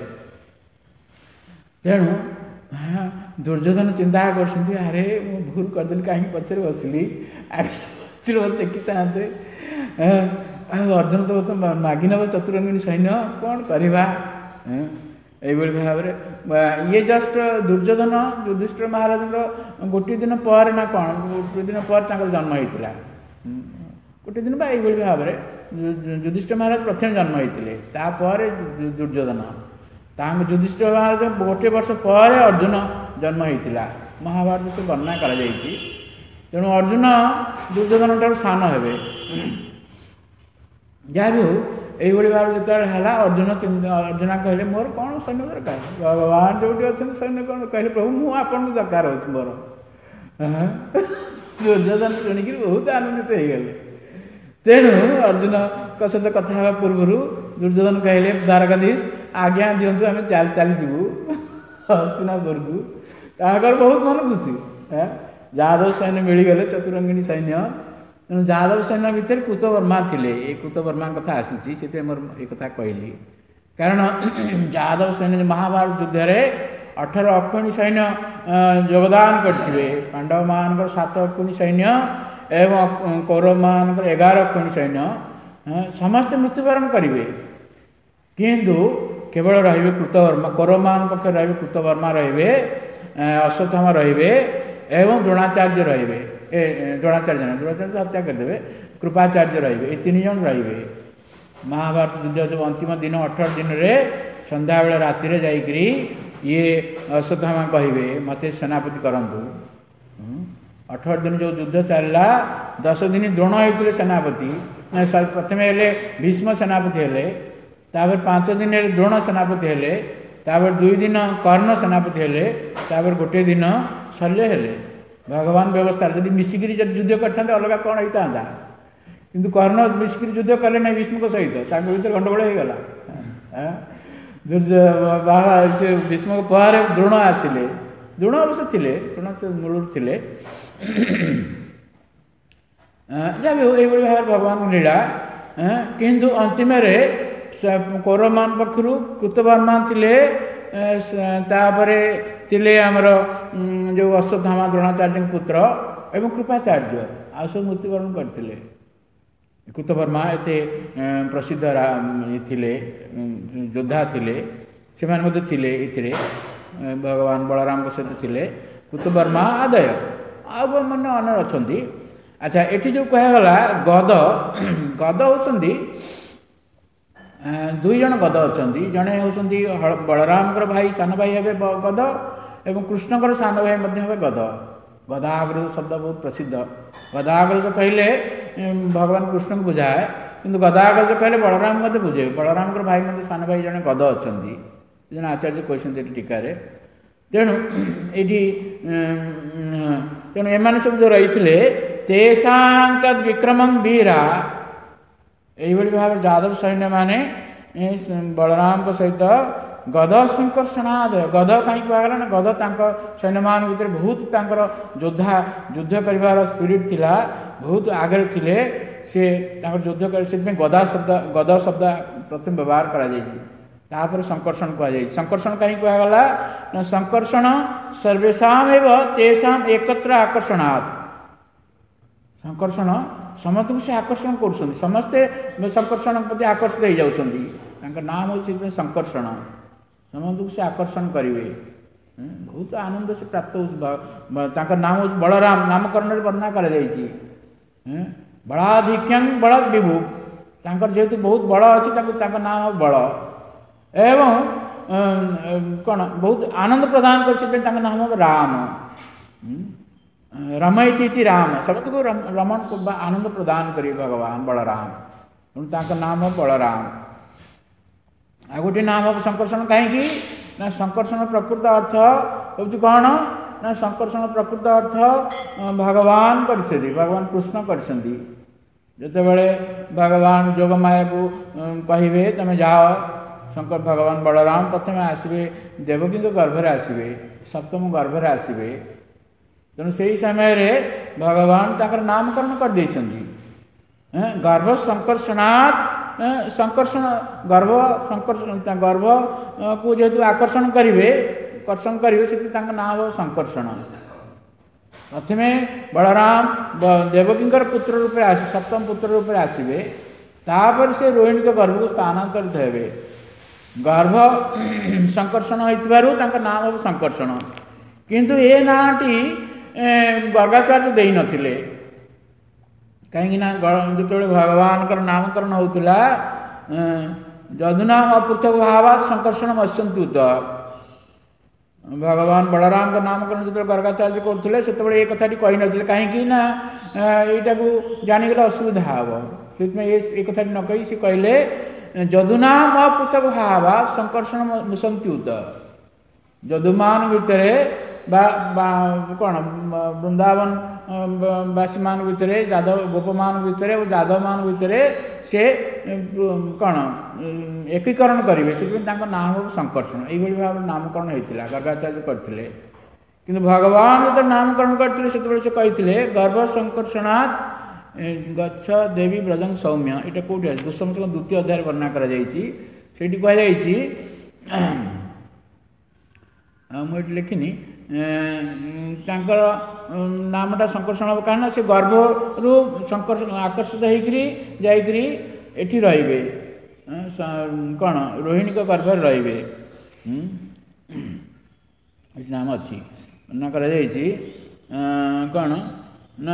ତେଣୁ ଦୁର୍ଯ୍ୟୋଧନ ଚିନ୍ତା କରୁଛନ୍ତି, ଆରେ ମୁଁ ଭୁଲ କରିଦେଲି, କାହିଁକି ପଛରେ ବସିଲି, ଆଗରେ ମୋତେ ଦେଖିଥାନ୍ତେ। ଆଉ ଅର୍ଜୁନ ତ ମାଗି ନେବ ଚତୁରଙ୍ଗିଣୀ ସୈନ୍ୟ, କ'ଣ କରିବା। ଏଇଭଳି ଭାବରେ ଇଏ ଜଷ୍ଟ ଦୁର୍ଯ୍ୟୋଧନ ଯୁଧିଷ୍ଠିର ମହାରାଜଙ୍କର ଗୋଟିଏ ଦିନ ପରେ ନା କ'ଣ, ଗୋଟିଏ ଦିନ ପରେ ତାଙ୍କର ଜନ୍ମ ହେଇଥିଲା। ଗୋଟିଏ ଦିନ ବା ଏଇଭଳି ଭାବରେ ଯୁଧିଷ୍ଠିର ମହାରାଜ ପ୍ରଥମେ ଜନ୍ମ ହେଇଥିଲେ, ତାପରେ ଦୁର୍ଯ୍ୟୋଧନ। ତାଙ୍କ ଯୁଧିଷ୍ଠିର ମହାରାଜ ଗୋଟିଏ ବର୍ଷ ପରେ ଅର୍ଜୁନ ଜନ୍ମ ହେଇଥିଲା, ମହାଭାରତ ସେ ବର୍ଣ୍ଣନା କରାଯାଇଛି। ତେଣୁ ଅର୍ଜୁନ ଦୁର୍ଯ୍ୟୋଧନ ଠାରୁ ସାନ ହେବେ। ଯାହା ବି ହଉ, ଏଇଭଳି ଭାବରେ ଯେତେବେଳେ ହେଲା, ଅର୍ଜୁନ କହିଲେ ମୋର କ'ଣ ସୈନ୍ୟ ଦରକାର, ଭଗବାନ ଯେଉଁଠି ଅଛନ୍ତି ସୈନ୍ୟ କ'ଣ କହିଲେ, ପ୍ରଭୁ ମୁଁ ଆପଣଙ୍କୁ ଦରକାର ହେଉଛି ମୋର। ଦୁର୍ଯ୍ୟୋଧନ ଶୁଣିକିରି ବହୁତ ଆନନ୍ଦିତ ହେଇଗଲେ। ତେଣୁ ଅର୍ଜୁନଙ୍କ ସହିତ କଥା ହେବା ପୂର୍ବରୁ ଦୁର୍ଯ୍ୟୋଧନ କହିଲେ, ଦ୍ୱାରକାଧୀଶ ଆଜ୍ଞା ଦିଅନ୍ତୁ, ଆମେ ଚାଲିଯିବୁ ହସ୍ତିନାପୁରକୁ। ତାଙ୍କର ବହୁତ ମନ ଖୁସି। ଯାଦବ ସୈନ୍ୟ ମିଳିଗଲେ, ଚତୁରଙ୍ଗିଣୀ ସୈନ୍ୟ। ତେଣୁ ଯାଦବ ସୈନ୍ୟ ଭିତରେ କୃତବର୍ମା ଥିଲେ। ଏ କୃତବର୍ମାଙ୍କ କଥା ଆସିଛି, ସେଥିପାଇଁ ମୋର ଏ କଥା କହିଲି। କାରଣ ଯାଦବ ସୈନ୍ୟ ମହାଭାରତ ଯୁଦ୍ଧରେ 18 ଅକ୍ଷୌଣୀ ସୈନ୍ୟ ଯୋଗଦାନ କରିଥିବେ। ପାଣ୍ଡବମାନଙ୍କର 7 ଅକ୍ଷୌଣୀ ସୈନ୍ୟ ଏବଂ କୌରବମାନଙ୍କର 11 ଅକ୍ଷୌଣୀ ସୈନ୍ୟ ସମସ୍ତେ ମୃତ୍ୟୁବରଣ କରିବେ, କିନ୍ତୁ କେବଳ ରହିବେ କୃତବର୍ମା। କୌରବମାନଙ୍କ ପକ୍ଷରେ ରହିବେ କୃତବର୍ମା ରହିବେ, ଅଶ୍ୱତ୍ଥାମା ରହିବେ ଏବଂ ଦ୍ରୋଣାଚାର୍ଯ୍ୟ ରହିବେ। ଦ୍ରୋଣାଚାର୍ଯ୍ୟ ହତ୍ୟା କରିଦେବେ, କୃପାଚାର୍ଯ୍ୟ ରହିବେ, ଏ 3 ଜଣ ରହିବେ। ମହାଭାରତ ଯୁଦ୍ଧ ଯେଉଁ ଅନ୍ତିମ ଦିନ 18 ଦିନରେ ସନ୍ଧ୍ୟାବେଳେ ରାତିରେ ଯାଇକରି ଇଏ ଅଶ୍ୱତ୍ଥାମା କହିବେ ମୋତେ ସେନାପତି କରନ୍ତୁ। 18 ଦିନ ଯେଉଁ ଯୁଦ୍ଧ ଚାଲିଲା, 10 ଦିନ ଦ୍ରୋଣ ହେଇଥିଲେ ସେନାପତି, ପ୍ରଥମେ ହେଲେ ଭୀଷ୍ମ ସେନାପତି ହେଲେ, ତାପରେ 5 ଦିନ ହେଲେ ଦ୍ରୋଣ ସେନାପତି ହେଲେ, ତାପରେ 2 ଦିନ କର୍ଣ୍ଣ ସେନାପତି ହେଲେ, ତାପରେ ଗୋଟିଏ ଦିନ ଶଲ୍ୟ ହେଲେ। ଭଗବାନ ବ୍ୟବସ୍ଥାରେ ଯଦି ମିଶିକିରି ଯଦି ଯୁଦ୍ଧ କରିଥାନ୍ତେ ଅଲଗା କ'ଣ ହେଇଥାନ୍ତା, କିନ୍ତୁ କର୍ଣ୍ଣ ମିଶିକିରି ଯୁଦ୍ଧ କଲେ ନାହିଁ ଭୀଷ୍ମଙ୍କ ସହିତ, ତାଙ୍କ ଭିତରେ ଗଣ୍ଡଗୋଳ ହେଇଗଲା। ସେ ଭୀଷ୍ମଙ୍କ ପରେ ଦ୍ରୋଣ ଆସିଲେ, ଦ୍ରୋଣ ଅବଶ୍ୟ ଥିଲେ, ଦ୍ରୋଣ ମୂଳରୁ ଥିଲେ। ଯାହା ବି ହଉ, ଏଇଭଳି ଭାବରେ ଭଗବାନଙ୍କ ଲୀଳା। କିନ୍ତୁ ଅନ୍ତିମରେ କୌରବମାନ ପକ୍ଷରୁ କୃତବର୍ମା ଥିଲେ, ତାପରେ ଥିଲେ ଆମର ଯେଉଁ ଅଶ୍ୱତ୍ଥାମା ଦ୍ରୋଣାଚାର୍ଯ୍ୟଙ୍କ ପୁତ୍ର ଏବଂ କୃପାଚାର୍ଯ୍ୟ, ଆଉ ସବୁ ମୃତ୍ୟୁବରଣ କରିଥିଲେ। କୃତବର୍ମା ଏତେ ପ୍ରସିଦ୍ଧ ଥିଲେ, ଯୋଦ୍ଧା ଥିଲେ, ସେମାନେ ମଧ୍ୟ ଥିଲେ ଏଥିରେ, ଭଗବାନ ବଳରାମଙ୍କ ସହିତ ଥିଲେ। କୃତବର୍ମା ଆଦାୟ ଆଉ ମାନେ ଅନ୍ୟ ଅଛନ୍ତି। ଆଚ୍ଛା, ଏଠି ଯେଉଁ କୁହାଗଲା ଗଦ ହେଉଛନ୍ତି 2 ଜଣ ଗଦ ଅଛନ୍ତି। ଜଣେ ହେଉଛନ୍ତି ବଳରାମଙ୍କର ଭାଇ, ସାନ ଭାଇ ହେବେ ଗଦ, ଏବଂ କୃଷ୍ଣଙ୍କର ସାନ ଭାଇ ମଧ୍ୟ ହେବେ ଗଦ। ଗଦାଗ୍ରଜ ଶବ୍ଦ ବହୁତ ପ୍ରସିଦ୍ଧ। ଗଦାଗ୍ରଜ କହିଲେ ଭଗବାନ କୃଷ୍ଣଙ୍କୁ ବୁଝାଏ, କିନ୍ତୁ ଗଦାଗ୍ରଜ କହିଲେ ବଳରାମ ମଧ୍ୟ ବୁଝେଇବେ। ବଳରାମଙ୍କର ଭାଇ ମଧ୍ୟ ସାନ ଭାଇ ଜଣେ ଗଦ ଅଛନ୍ତି, ଜଣେ ଆଚାର୍ଯ୍ୟ କହିଛନ୍ତି ଏଠି ଟୀକାରେ। ତେଣୁ ଏମାନେ ସବୁ ଯେଉଁ ରହିଥିଲେ, ତେଷାଂ ତଦ୍ ବିକ୍ରମଂ ବୀରା, ଏଇଭଳି ଭାବରେ ଯାଦବ ସୈନ୍ୟମାନେ ବଳରାମଙ୍କ ସହିତ ଗଦ ସଂକର୍ଷଣାଦ। ଗଦ କାହିଁକି କୁହାଗଲା ନା, ଗଦ ତାଙ୍କ ସୈନ୍ୟମାନଙ୍କ ଭିତରେ ବହୁତ ତାଙ୍କର ଯୋଦ୍ଧା, ଯୁଦ୍ଧ କରିବାର ସ୍ପିରିଟ୍ ଥିଲା, ବହୁତ ଆଗରେ ଥିଲେ। ସେ ତାଙ୍କର ଯୁଦ୍ଧ କରି ସେଥିପାଇଁ ଗଦ ଶବ୍ଦ ପ୍ରଥମେ ବ୍ୟବହାର କରାଯାଇଛି। ତାପରେ ସଂକର୍ଷଣ କୁହାଯାଇଛି। ସଂକର୍ଷଣ କାହିଁକି କୁହାଗଲା ନା ସଂକର୍ଷଣ ସର୍ବେଷାମ୍ ଏବ ତେଷାମ୍ ଏକତ୍ର ଆକର୍ଷଣାତ୍। ସଂକର୍ଷଣ ସମସ୍ତଙ୍କୁ ସେ ଆକର୍ଷଣ କରୁଛନ୍ତି, ସମସ୍ତେ ସଂକର୍ଷଣ ପ୍ରତି ଆକର୍ଷିତ ହେଇଯାଉଛନ୍ତି। ତାଙ୍କ ନାମ ହେଉଛି ସେଥିପାଇଁ ସଂକର୍ଷଣ, ସମସ୍ତଙ୍କୁ ସେ ଆକର୍ଷଣ କରିବେ। ବହୁତ ଆନନ୍ଦ ସେ ପ୍ରାପ୍ତ ହେଉଛି। ତାଙ୍କର ନାମ ହେଉଛି ବଳରାମ, ନାମକରଣରେ ବର୍ଣ୍ଣନା କରାଯାଇଛି। ବଳାଧିକ୍ୟଂ ବଳଦ୍ ବିଭୁ, ତାଙ୍କର ଯେହେତୁ ବହୁତ ବଳ ଅଛି ତାଙ୍କ ନାମ ବଳ, ଏବଂ କ'ଣ ବହୁତ ଆନନ୍ଦ ପ୍ରଦାନ କରି ସେଥିପାଇଁ ତାଙ୍କ ନାମ ରାମ। ରମଇତି ରାମ, ସମସ୍ତଙ୍କୁ ରମଣ ବା ଆନନ୍ଦ ପ୍ରଦାନ କରିବେ ଭଗବାନ ବଳରାମ, ତେଣୁ ତାଙ୍କ ନାମ ବଳରାମ। ଆଉ ଗୋଟିଏ ନାମ ସଂକର୍ଷଣ କାହିଁକି ନା ସଂକର୍ଷଣ ପ୍ରକୃତ ଅର୍ଥ ହେଉଛି କ'ଣ ନା ସଂକର୍ଷଣ ପ୍ରକୃତ ଅର୍ଥ ଭଗବାନ କରିଛନ୍ତି, ଭଗବାନ କୃଷ୍ଣ କରିଛନ୍ତି। ଯେତେବେଳେ ଭଗବାନ ଯୋଗମାୟାକୁ କହିବେ ତମେ ଯାଅ, ଭଗବାନ ବଳରାମ ପ୍ରଥମେ ଆସିବେ ଦେବକୀଙ୍କ ଗର୍ଭରେ ଆସିବେ, ସପ୍ତମ ଗର୍ଭରେ ଆସିବେ। ତେଣୁ ସେହି ସମୟରେ ଭଗବାନ ତାଙ୍କର ନାମକରଣ କରିଦେଇଛନ୍ତି। ଗର୍ଭ ସଂକର୍ଷଣାତ୍, ସଂକର୍ଷଣ ଗର୍ଭକୁ ଯେହେତୁ ଆକର୍ଷଣ କରିବେ ସେଥିପାଇଁ ତାଙ୍କ ନାଁ ହେବ ସଂକର୍ଷଣ। ପ୍ରଥମେ ବଳରାମ ଦେବକୀଙ୍କର ପୁତ୍ର ରୂପରେ ସପ୍ତମ ପୁତ୍ର ରୂପରେ ଆସିବେ, ତାପରେ ସେ ରୋହିଣୀଙ୍କ ଗର୍ଭକୁ ସ୍ଥାନାନ୍ତରିତ ହେବେ। ଗର୍ଭ ସଂକର୍ଷଣ ହୋଇଥିବାରୁ ତାଙ୍କ ନାମ ହେବ ସଂକର୍ଷଣ। କିନ୍ତୁ ଏ ନାଁଟି ଗର୍ଗାଚାର୍ଯ୍ୟ ଦେଇନଥିଲେ। କାହିଁକି ନା ଯେତେବେଳେ ଭଗବାନଙ୍କର ନାମକରଣ ହେଉଥିଲା ଯଦୁନାମ ଅପୃଥକ ଭାବାତ୍ ସଂକର୍ଷଣ ମତ୍ସ୍ୟନ୍ତୁତ, ଭଗବାନ ବଳରାମଙ୍କ ନାମକରଣ ଯେତେବେଳେ ଗର୍ଗାଚାର୍ଯ୍ୟ କରୁଥିଲେ ସେତେବେଳେ ଏ କଥାଟି କହିନଥିଲେ। କାହିଁକି ନା ଏଇଟାକୁ ଜାଣିଗଲେ ଅସୁବିଧା ହେବ, ସେଥିପାଇଁ ଏ କଥାଟି ନ କହି ସେ କହିଲେ ଯଦୁନାମ ଅପୃଥକ ଭାବାତ୍ ସଂକର୍ଷଣ ମତ୍ସ୍ୟନ୍ତୁତ। ଯଦୁମାନ ଭିତରେ ବା କ'ଣ ବୃନ୍ଦାବନ ବାସୀମାନଙ୍କ ଭିତରେ, ଗୋପମାନଙ୍କ ଭିତରେ ଓ ଯାଦବମାନଙ୍କ ଭିତରେ ସେ କ'ଣ ଏକୀକରଣ କରିବେ, ସେଥିପାଇଁ ତାଙ୍କ ନାମ ହେବ ସଂକର୍ଷଣ। ଏଇଭଳି ଭାବରେ ନାମକରଣ ହେଇଥିଲା, ଗର୍ଗାଚାର୍ଯ୍ୟ କରିଥିଲେ। କିନ୍ତୁ ଭଗବାନ ଯେତେବେଳେ ନାମକରଣ କରିଥିଲେ ସେତେବେଳେ ସେ କହିଥିଲେ ଗର୍ଭ ସଂକର୍ଷଣାତ୍ ଗଚ୍ଛ ଦେବୀ ବ୍ରଜଂ ସୌମ୍ୟ। ଏଇଟା କେଉଁଠି ଅଛି? ଦୁଃସଂସକ 2ୟ ଅଧ୍ୟାୟରେ ବର୍ଣ୍ଣନା କରାଯାଇଛି। ସେଇଠି କୁହାଯାଇଛି, ମୁଁ ଏଠି ଲେଖିନି, ତାଙ୍କର ନାମଟା ସଂକର୍ଷଣ ହେବ କାରଣ ସେ ଗର୍ଭରୁ ଆକର୍ଷିତ ହେଇକରି ଯାଇକରି ଏଠି ରହିବେ, କ'ଣ ରୋହିଣୀଙ୍କ ଗର୍ଭରେ ରହିବେ। ଏଠି ନାମ ଅଛି, ବର୍ଣ୍ଣନା କରାଯାଇଛି କ'ଣ ନା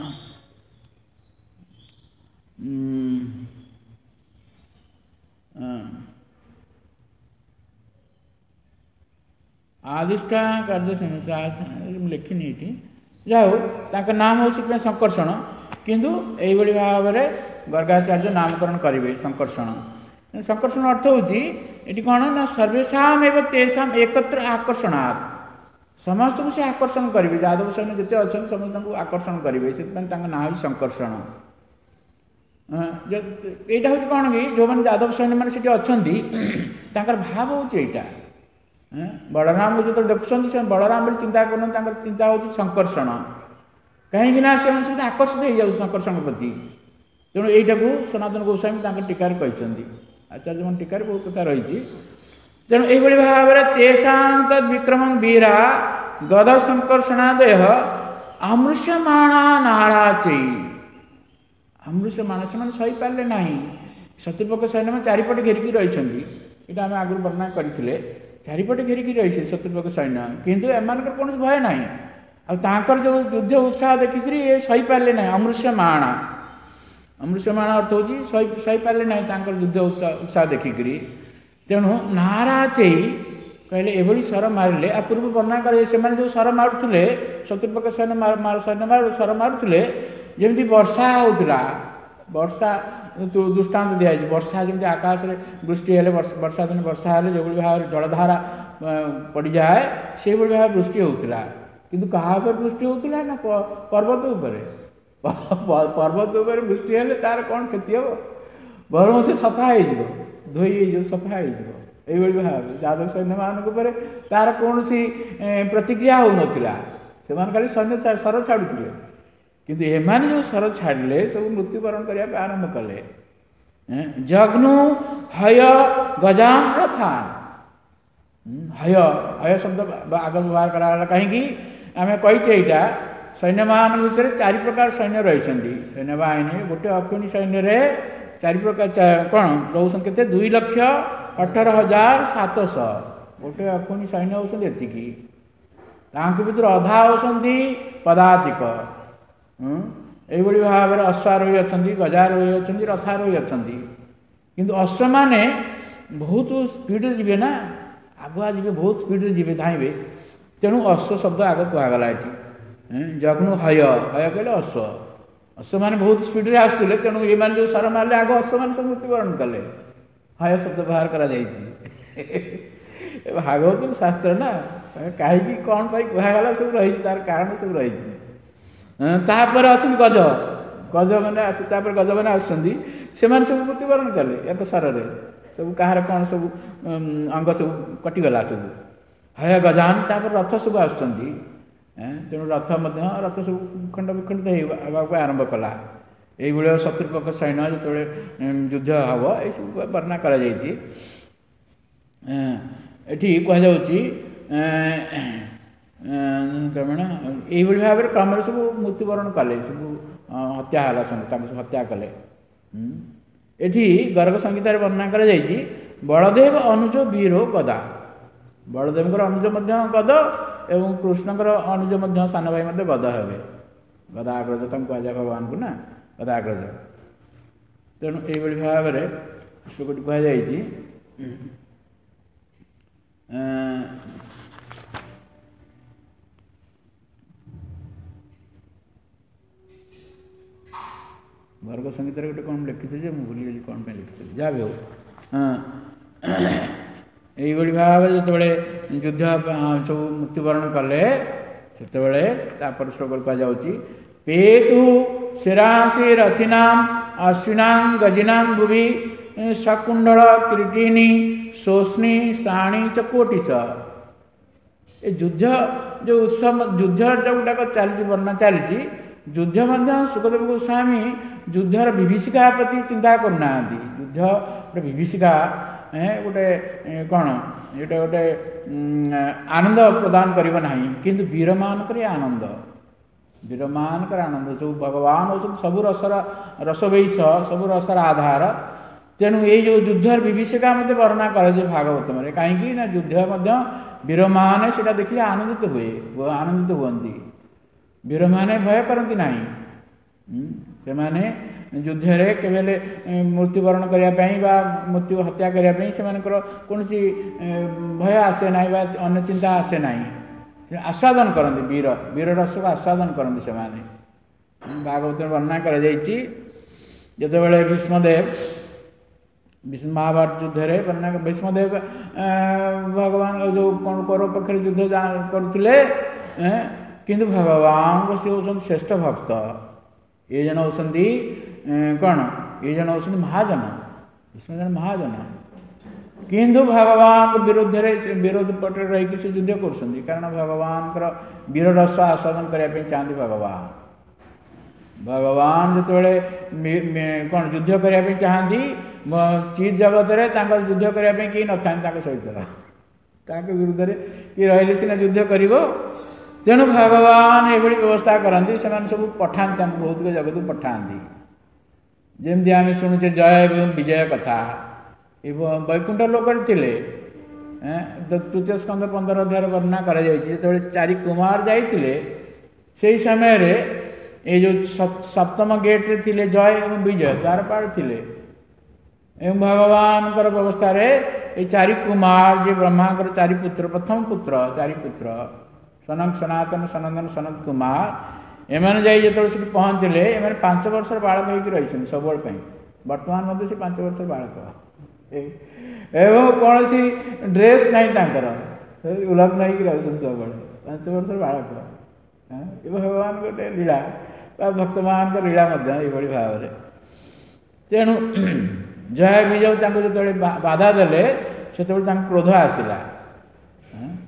ଆଦିଷ୍ଠା କାର୍ଯ୍ୟ ମୁଁ ଲେଖିନି ଏଠି, ଯାହା ହଉ ତାଙ୍କ ନାମ ହେଉଛି ସେଥିପାଇଁ ସଂକର୍ଷଣ। କିନ୍ତୁ ଏଇଭଳି ଭାବରେ ଗର୍ଗାଚାର୍ଯ୍ୟ ନାମକରଣ କରିବେ ସଂକର୍ଷଣ। ସଂକର୍ଷଣ ଅର୍ଥ ହେଉଛି ଏଠି କ'ଣ ନା ସର୍ବେଷାମ୍ ଏବ ତେଷାମ୍ ଏକତ୍ର ଆକର୍ଷଣାତ୍, ସମସ୍ତଙ୍କୁ ସେ ଆକର୍ଷଣ କରିବେ। ଯାଦବ ସୈନ୍ୟ ଯେତେ ଅଛନ୍ତି ସମସ୍ତଙ୍କୁ ଆକର୍ଷଣ କରିବେ, ସେଥିପାଇଁ ତାଙ୍କ ନାଁ ହେଉଛି ସଂକର୍ଷଣ। ଏଇଟା ହେଉଛି କ'ଣ କି ଯେଉଁମାନେ ଯାଦବ ସୈନ୍ୟମାନେ ସେଠି ଅଛନ୍ତି ତାଙ୍କର ଭାବ ହେଉଛି ଏଇଟା। ବଳରାମକୁ ଯେତେବେଳେ ଦେଖୁଛନ୍ତି ସେମାନେ ବଳରାମ ବୋଲି ଚିନ୍ତା କରୁନାହାନ୍ତି, ତାଙ୍କର ଚିନ୍ତା ହେଉଛି ସଂକର୍ଷଣ। କାହିଁକି ନା ସେମାନେ ସେମିତି ଆକର୍ଷିତ ହେଇଯାଉଛି ସଂକର୍ଷଣ ପ୍ରତି। ତେଣୁ ଏଇଟାକୁ ସନାତନ ଗୋସ୍ୱାମୀ ତାଙ୍କ ଟୀକାରେ କହିଛନ୍ତି, ଆଚାର୍ଯ୍ୟମାନ ଟୀକାରେ ବହୁତ କଥା ରହିଛି। ତେଣୁ ଏଇଭଳି ଭାବରେ ତେଷାଂ ତଦ୍ ବିକ୍ରମଂ ବୀରା ଗଦ ସଂକର୍ଷଣାଦୟ ଆମୃଷ୍ୟମାଣା ନାରାଚୈ। ଆମୃଷ୍ୟମାଣ, ସେମାନେ ସହିପାରିଲେ ନାହିଁ। ଶତ୍ରୁପକ୍ଷ ସୈନ୍ୟମାନେ ଚାରିପଟେ ଘେରିକି ରହିଛନ୍ତି, ଏଇଟା ଆମେ ଆଗରୁ ବର୍ଣ୍ଣନା କରିଥିଲେ। ଚାରିପଟେ ଘେରିକି ରହିছে ଶତ୍ରୁପକ୍ଷ ସୈନ୍ୟ, କିନ୍ତୁ ଏମାନଙ୍କର କୌଣସି ଭୟ ନାହିଁ। ଆଉ ତାଙ୍କର ଯେଉଁ ଯୁଦ୍ଧ ଉତ୍ସାହ ଦେଖିକିରି ଏ ସହିପାରିଲେ ନାହିଁ। ଅମୃଷ୍ୟମାଣ, ଅମୃଷ୍ୟମାଣ ଅର୍ଥ ହେଉଛି ସହିପାରିଲେ ନାହିଁ ତାଙ୍କର ଯୁଦ୍ଧ ଉତ୍ସାହ ଦେଖିକିରି। ତେଣୁ ନାରାଚୈ କହିଲେ ଏଭଳି ସ୍ୱର ମାରିଲେ। ଆଉ ପୂର୍ବ ବର୍ଣ୍ଣନା କରାଯାଏ ସେମାନେ ଯେଉଁ ସ୍ୱର ମାରୁଥିଲେ, ଶତ୍ରୁପକ୍ଷ ସୈନ୍ୟ ସ୍ୱର ମାରୁଥିଲେ ଯେମିତି ବର୍ଷା ହେଉଥିଲା। ବର୍ଷା ଦୃଷ୍ଟାନ୍ତ ଦିଆଯାଇଛି, ବର୍ଷା ଯେମିତି ଆକାଶରେ ବୃଷ୍ଟି ହେଲେ, ବର୍ଷା ଦିନ ବର୍ଷା ହେଲେ ଯେଉଁଭଳି ଭାବରେ ଜଳଧାରା ପଡ଼ିଯାଏ ସେଇଭଳି ଭାବରେ ବୃଷ୍ଟି ହେଉଥିଲା। କିନ୍ତୁ କାହା ଉପରେ ବୃଷ୍ଟି ହେଉଥିଲା ନା ପର୍ବତ ଉପରେ। ପର୍ବତ ଉପରେ ବୃଷ୍ଟି ହେଲେ ତାର କ'ଣ କ୍ଷତି ହେବ? ବରଂ ସେ ସଫା ହେଇଯିବ, ଧୋଇ ହେଇଯିବ, ସଫା ହେଇଯିବ। ଏଇଭଳି ଭାବରେ ଯାଦବ ସୈନ୍ୟମାନଙ୍କ ଉପରେ ତାର କୌଣସି ପ୍ରତିକ୍ରିୟା ହେଉନଥିଲା, ସେମାନେ ଖାଲି ସୈନ୍ୟ ସ୍ୱର ଛାଡ଼ୁଥିଲେ। କିନ୍ତୁ ଏମାନେ ଯେଉଁ ଶର ଛାଡ଼ିଲେ ସବୁ ମୃତ୍ୟୁବରଣ କରିବା ପାଇଁ ଆରମ୍ଭ କଲେ। ଜଗ୍ନୁ ହୟ ଗଜାନ ରଥାନ। ହୟ ହୟ ଶବ୍ଦ ଆଗ ବ୍ୟବହାର କରାଗଲା କାହିଁକି? ଆମେ କହିଛେ ଏଇଟା ସୈନ୍ୟମାନଙ୍କ ଭିତରେ 4 ପ୍ରକାର ସୈନ୍ୟ ରହିଛନ୍ତି। ସୈନ୍ୟବାହିନୀ ଗୋଟେ ଅକ୍ଷୁଣୀ ସୈନ୍ୟରେ 4 ପ୍ରକାର କ'ଣ ରହୁଛନ୍ତି? କେତେ? 2,18,700 ଗୋଟେ ଅକ୍ଷୁଣୀ ସୈନ୍ୟ ହେଉଛନ୍ତି ଏତିକି। ତାଙ୍କ ଭିତରୁ ଅଧା ହେଉଛନ୍ତି ପଦାତିକ। ଏଇଭଳି ଭାବରେ ଅଶ୍ୱାରୋହୀ ଅଛନ୍ତି, ଗଜାରୋହୀ ଅଛନ୍ତି, ରଥାରୋହୀ ଅଛନ୍ତି। କିନ୍ତୁ ଅଶ୍ୱମାନେ ବହୁତ ସ୍ପିଡ଼ରେ ଯିବେ ନା, ଆଗୁଆ ଯିବେ, ବହୁତ ସ୍ପିଡ଼ରେ ଯିବେ, ଧାଇଁବେ। ତେଣୁ ଅଶ୍ଵ ଶବ୍ଦ ଆଗ କୁହାଗଲା ଏଠି। ଜଗ୍ନୁ ହୟ, ହୟ କହିଲେ ଅଶ୍ଵ। ଅଶ୍ଵମାନେ ବହୁତ ସ୍ପିଡ଼ରେ ଆସୁଥିଲେ, ତେଣୁ ଏମାନେ ଯେଉଁ ଶର ମାରିଲେ ଆଗ ଅଶ୍ଵମାନେ ସବୁ ମୃତ୍ୟୁବରଣ କଲେ। ହୟ ଶବ୍ଦ ବ୍ୟବହାର କରାଯାଇଛି। ଭାଗବତ ଶାସ୍ତ୍ର ନା, କାହିଁକି କ'ଣ ପାଇଁ କୁହାଗଲା ସବୁ ରହିଛି, ତାର କାରଣ ସବୁ ରହିଛି। ତାପରେ ଅଛନ୍ତି ଗଜ, ଗଜମାନେ ତାପରେ ଗଜମାନେ ଆସୁଛନ୍ତି, ସେମାନେ ସବୁ ମୃତ୍ୟୁବରଣ କଲେ ଏକ ଶରରେ। ସବୁ କାହାର କ'ଣ ସବୁ ଅଙ୍ଗ ସବୁ କଟିଗଲା ସବୁ। ହୟ ଗଜାନ, ତାପରେ ରଥ ସବୁ ଆସୁଛନ୍ତି। ତେଣୁ ରଥ ସବୁ ଖଣ୍ଡ ବିଖଣ୍ଡିତ ହେବାକୁ ଆରମ୍ଭ କଲା। ଏଇଭଳିଆ ଶତ୍ରୁପକ୍ଷ ସୈନ୍ୟ ଯେତେବେଳେ ଯୁଦ୍ଧ ହେବ, ଏଇସବୁ ବର୍ଣ୍ଣନା କରାଯାଇଛି। ଏଠି କୁହାଯାଉଛି କ୍ରମେଣ ଏଇଭଳି ଭାବରେ କ୍ରମରେ ସବୁ ମୃତ୍ୟୁବରଣ କଲେ, ସବୁ ହତ୍ୟା ହେଲା, ତାଙ୍କୁ ସବୁ ହତ୍ୟା କଲେ। ଏଠି ଗର୍ଗ ସଂହିତାରେ ବର୍ଣ୍ଣନା କରାଯାଇଛି ବଳଦେବ ଅନୁଜ ବୀର ଗଦା। ବଳଦେବଙ୍କର ଅନୁଜ ମଧ୍ୟ ଗଦ ଏବଂ କୃଷ୍ଣଙ୍କର ଅନୁଜ ମଧ୍ୟ ସାନ ଭାଇ ମଧ୍ୟ ଗଦ ହେବେ। ଗଦାଗ୍ରଜ ତାଙ୍କୁ କୁହାଯାଏ ଭଗବାନଙ୍କୁ ନା, ଗଦାଗ୍ରଜ। ତେଣୁ ଏଇଭଳି ଭାବରେ ଶ୍ଲୋକଟି କୁହାଯାଇଛି। ବର୍ଗ ସଂଗୀତରେ ଗୋଟେ କ'ଣ ଲେଖିଥିଲି ଯେ ମୁଁ ଭୁଲିଗଲି କ'ଣ ପାଇଁ ଲେଖିଥିଲି, ଯାହା ବି ହଉ। ଏଇଭଳି ଭାବରେ ଯେତେବେଳେ ଯୁଦ୍ଧ ସବୁ ମୃତ୍ୟୁବରଣ କଲେ, ସେତେବେଳେ ତାପରେ ଶ୍ଲୋକରେ କୁହାଯାଉଛି ପେତୁ ଶିରାସି ରଥିନାମ ଅଶ୍ୱିନାଂ ଗଜିନାଂ ଭୁବି ସକୁଣ୍ଡଳ କିରୀଟିନୀ ଶୋଷ୍ଣୀ ଶାଣୀ ଚକୋଟିସ। ଏ ଯୁଦ୍ଧ ଯେଉଁ ଉତ୍ସବ, ଯୁଦ୍ଧ ଯେଉଁଗୁଡ଼ାକ ଚାଲିଛି, ବର୍ଣ୍ଣନା ଚାଲିଛି, ଯୁଦ୍ଧ ମଧ୍ୟ ସୁଖଦେବ ଗୋସ୍ୱାମୀ ଯୁଦ୍ଧର ବିଭୀଷିକା ପ୍ରତି ଚିନ୍ତା କରୁନାହାନ୍ତି। ଯୁଦ୍ଧ ଗୋଟେ ବିଭୀଷିକା, ଗୋଟେ କ'ଣ, ଏଇଟା ଗୋଟେ ଆନନ୍ଦ ପ୍ରଦାନ କରିବ ନାହିଁ, କିନ୍ତୁ ବୀରମାନଙ୍କର ଆନନ୍ଦ, ବୀରମାନଙ୍କର ଆନନ୍ଦ। ସବୁ ଭଗବାନ ହେଉଛନ୍ତି ସବୁ ରସବୈଷ, ସବୁ ରସର ଆଧାର। ତେଣୁ ଏଇ ଯେଉଁ ଯୁଦ୍ଧର ବିଭୀଷିକା ମଧ୍ୟ ବର୍ଣ୍ଣନା କରାଯାଏ ଭାଗବତମରେ। କାହିଁକି ନା ଯୁଦ୍ଧ ମଧ୍ୟ ବୀରମାନେ ସେଇଟା ଦେଖିଲେ ଆନନ୍ଦିତ ହୁଅନ୍ତି। ବୀରମାନେ ଭୟ କରନ୍ତି ନାହିଁ। ସେମାନେ ଯୁଦ୍ଧରେ କେବେ ହେଲେ ମୃତ୍ୟୁବରଣ କରିବା ପାଇଁ ବା ମୃତ୍ୟୁ ହତ୍ୟା କରିବା ପାଇଁ ସେମାନଙ୍କର କୌଣସି ଭୟ ଆସେ ନାହିଁ ବା ଅନ୍ୟ ଚିନ୍ତା ଆସେ ନାହିଁ। ଆସ୍ୱାଦନ କରନ୍ତି, ବୀର ରସକୁ ଆସ୍ୱାଦନ କରନ୍ତି ସେମାନେ। ଭାଗବତରେ ବର୍ଣ୍ଣନା କରାଯାଇଛି ଯେତେବେଳେ ଭୀଷ୍ମଦେବ ମହାଭାରତ ଯୁଦ୍ଧରେ ଭୀଷ୍ମଦେବ ଭଗବାନ ଯେଉଁ କ'ଣ କୌରବ ପକ୍ଷରେ ଯୁଦ୍ଧ କରୁଥିଲେ, କିନ୍ତୁ ଭଗବାନଙ୍କ ସେ ହେଉଛନ୍ତି ଶ୍ରେଷ୍ଠ ଭକ୍ତ। ଏ ଜଣ ହେଉଛନ୍ତି କ'ଣ, ଏ ଜଣ ହେଉଛନ୍ତି ମହାଜନ, ଭୀଷ୍ମ ଜଣେ ମହାଜନ। କିନ୍ତୁ ଭଗବାନଙ୍କ ବିରୁଦ୍ଧରେ ବିରୋଧ ପଟରେ ରହିକି ସେ ଯୁଦ୍ଧ କରୁଛନ୍ତି, କାରଣ ଭଗବାନଙ୍କର ବୀର ରସ ଆସ୍ୱାଦନ କରିବା ପାଇଁ ଚାହାନ୍ତି। ଭଗବାନ ଯେତେବେଳେ କ'ଣ ଯୁଦ୍ଧ କରିବା ପାଇଁ ଚାହାନ୍ତି, ଚିତ୍ ଜଗତରେ ତାଙ୍କର ଯୁଦ୍ଧ କରିବା ପାଇଁ କେହି ନଥାନ୍ତି ତାଙ୍କ ସହିତ, ତାଙ୍କ ବିରୁଦ୍ଧରେ କିଏ ରହିଲେ ସିନା ଯୁଦ୍ଧ କରିବ। ତେଣୁ ଭଗବାନ ଏଭଳି ବ୍ୟବସ୍ଥା କରନ୍ତି, ସେମାନେ ସବୁ ପଠାନ୍ତି, ତାଙ୍କୁ ଭୌତିକ ଜଗତକୁ ପଠାନ୍ତି। ଯେମିତି ଆମେ ଶୁଣୁଛେ ଜୟ ଏବଂ ବିଜୟ କଥା, ବୈକୁଣ୍ଠ ଲୋକରେ ଥିଲେ। ତୃତୀୟ ସ୍କନ୍ଧ 15 ଅଧ୍ୟାୟରେ ବର୍ଣ୍ଣନା କରାଯାଇଛି, ଯେତେବେଳେ 4 କୁମାର ଯାଇଥିଲେ, ସେହି ସମୟରେ ଏଇ ଯେଉଁ ସପ୍ତମ ଗେଟ୍ରେ ଥିଲେ ଜୟ ଏବଂ ବିଜୟ, ଦ୍ୱାରପାଳ ଥିଲେ। ଏବଂ ଭଗବାନଙ୍କର ବ୍ୟବସ୍ଥାରେ এই 4 କୁମାର, ଯେ ବ୍ରହ୍ମାଙ୍କର 4 ପୁତ୍ର, ପ୍ରଥମ ପୁତ୍ର 4 ପୁତ୍ର ସନକ, ସନାତନ, ସନନ୍ଦନ, ସନତ କୁମାର, ଏମାନେ ଯାଇ ଯେତେବେଳେ ସେଠି ପହଞ୍ଚିଲେ, ଏମାନେ 5 ବର୍ଷର ବାଳକ ହେଇକି ରହିଛନ୍ତି ସବୁବେଳେ ପାଇଁ। ବର୍ତ୍ତମାନ ମଧ୍ୟ ସେ 5 ବର୍ଷର ବାଳକ, ଏବଂ କୌଣସି ଡ୍ରେସ୍ ନାହିଁ ତାଙ୍କର, ଉଲଗ୍ନ ହେଇକି ରହିଛନ୍ତି ସବୁବେଳେ, 5 ବର୍ଷର ବାଳକ। ଏ ଭଗବାନ ଗୋଟେ ଲୀଳା ବା ଭକ୍ତମାନଙ୍କ ଲୀଳା ମଧ୍ୟ ଏଇଭଳି ଭାବରେ। ତେଣୁ ଜୟ ବିଜୟ ତାଙ୍କୁ ଯେତେବେଳେ ବାଧା ଦେଲେ, ସେତେବେଳେ ତାଙ୍କୁ କ୍ରୋଧ ଆସିଲା।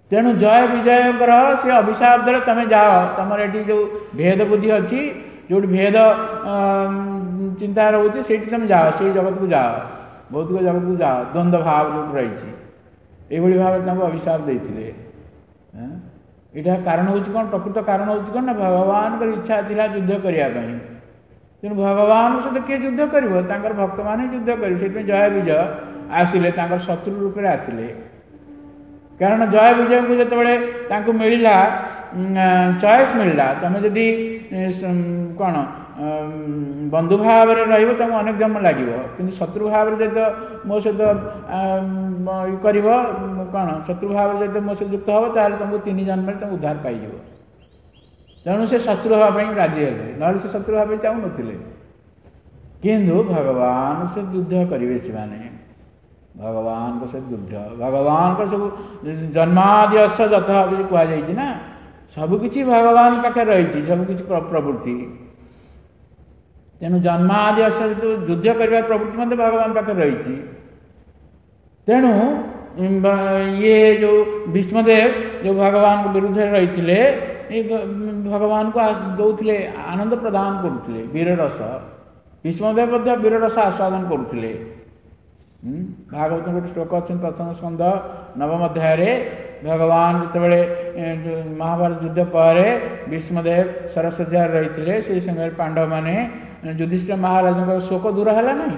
तेणु जय विजयकर से अभिशाप देले तुम जाओ तुम ये जो भेद बुद्धि अच्छी जो भेद चिंता रोचे से तुम जाओ से जगत को जाओ भौतिक जगत को जाओ द्वंद्व भाव जो रही ये भाव अभिशाप देते यहाँ कारण हूँ कौन प्रकृत कारण हूँ कौन ना भगवान इच्छा थी युद्ध करने तेणु भगवान सहित किए युद्ध कर भक्त मान युद्ध कर जय विजय आसिले शत्रु रूप में आसिले कारण जय विजय को जो मिलला चॉइस मिलला तुम जदि कौन बंधु भाव में तुमको अनेक जन्म लगे कि शत्रु भाव में जो मो सहित कर कौन शत्रु भाव जो मो सहित युक्त हम ताल तुमको 3 जन्म तुम उद्धार पाई तेणु से शत्रु हाँपाई राजी हेले ना से शत्रु हाँपाई चाहू नथिले किंतु भगवान से युद्ध करेंगे से भगवान को सहित युद्ध भगवान को सब जन्मादि अस जथ कहुई ना सबकि भगवान पाखे रही सबकि प्रवृत्ति तेणु जन्मादि अस युद्ध करने प्रवृत्ति मत भगवान पाखे रही तेणु ये जो भीष्मदेव जो भगवान को विरुद्ध रही भगवान को दौले आनंद प्रदान करुले वीर रस भीष्मदेव वीर रस आस्वादन करुले भागवत गोटे श्लोक अच्छे प्रथम स्कंद 9 अध्याय भगवान जो महाभारत युद्ध पर भीष्मदेव सरस्वती रही से समय पांडव माने युधिष्ठिर महाराज का शोक दूर है ना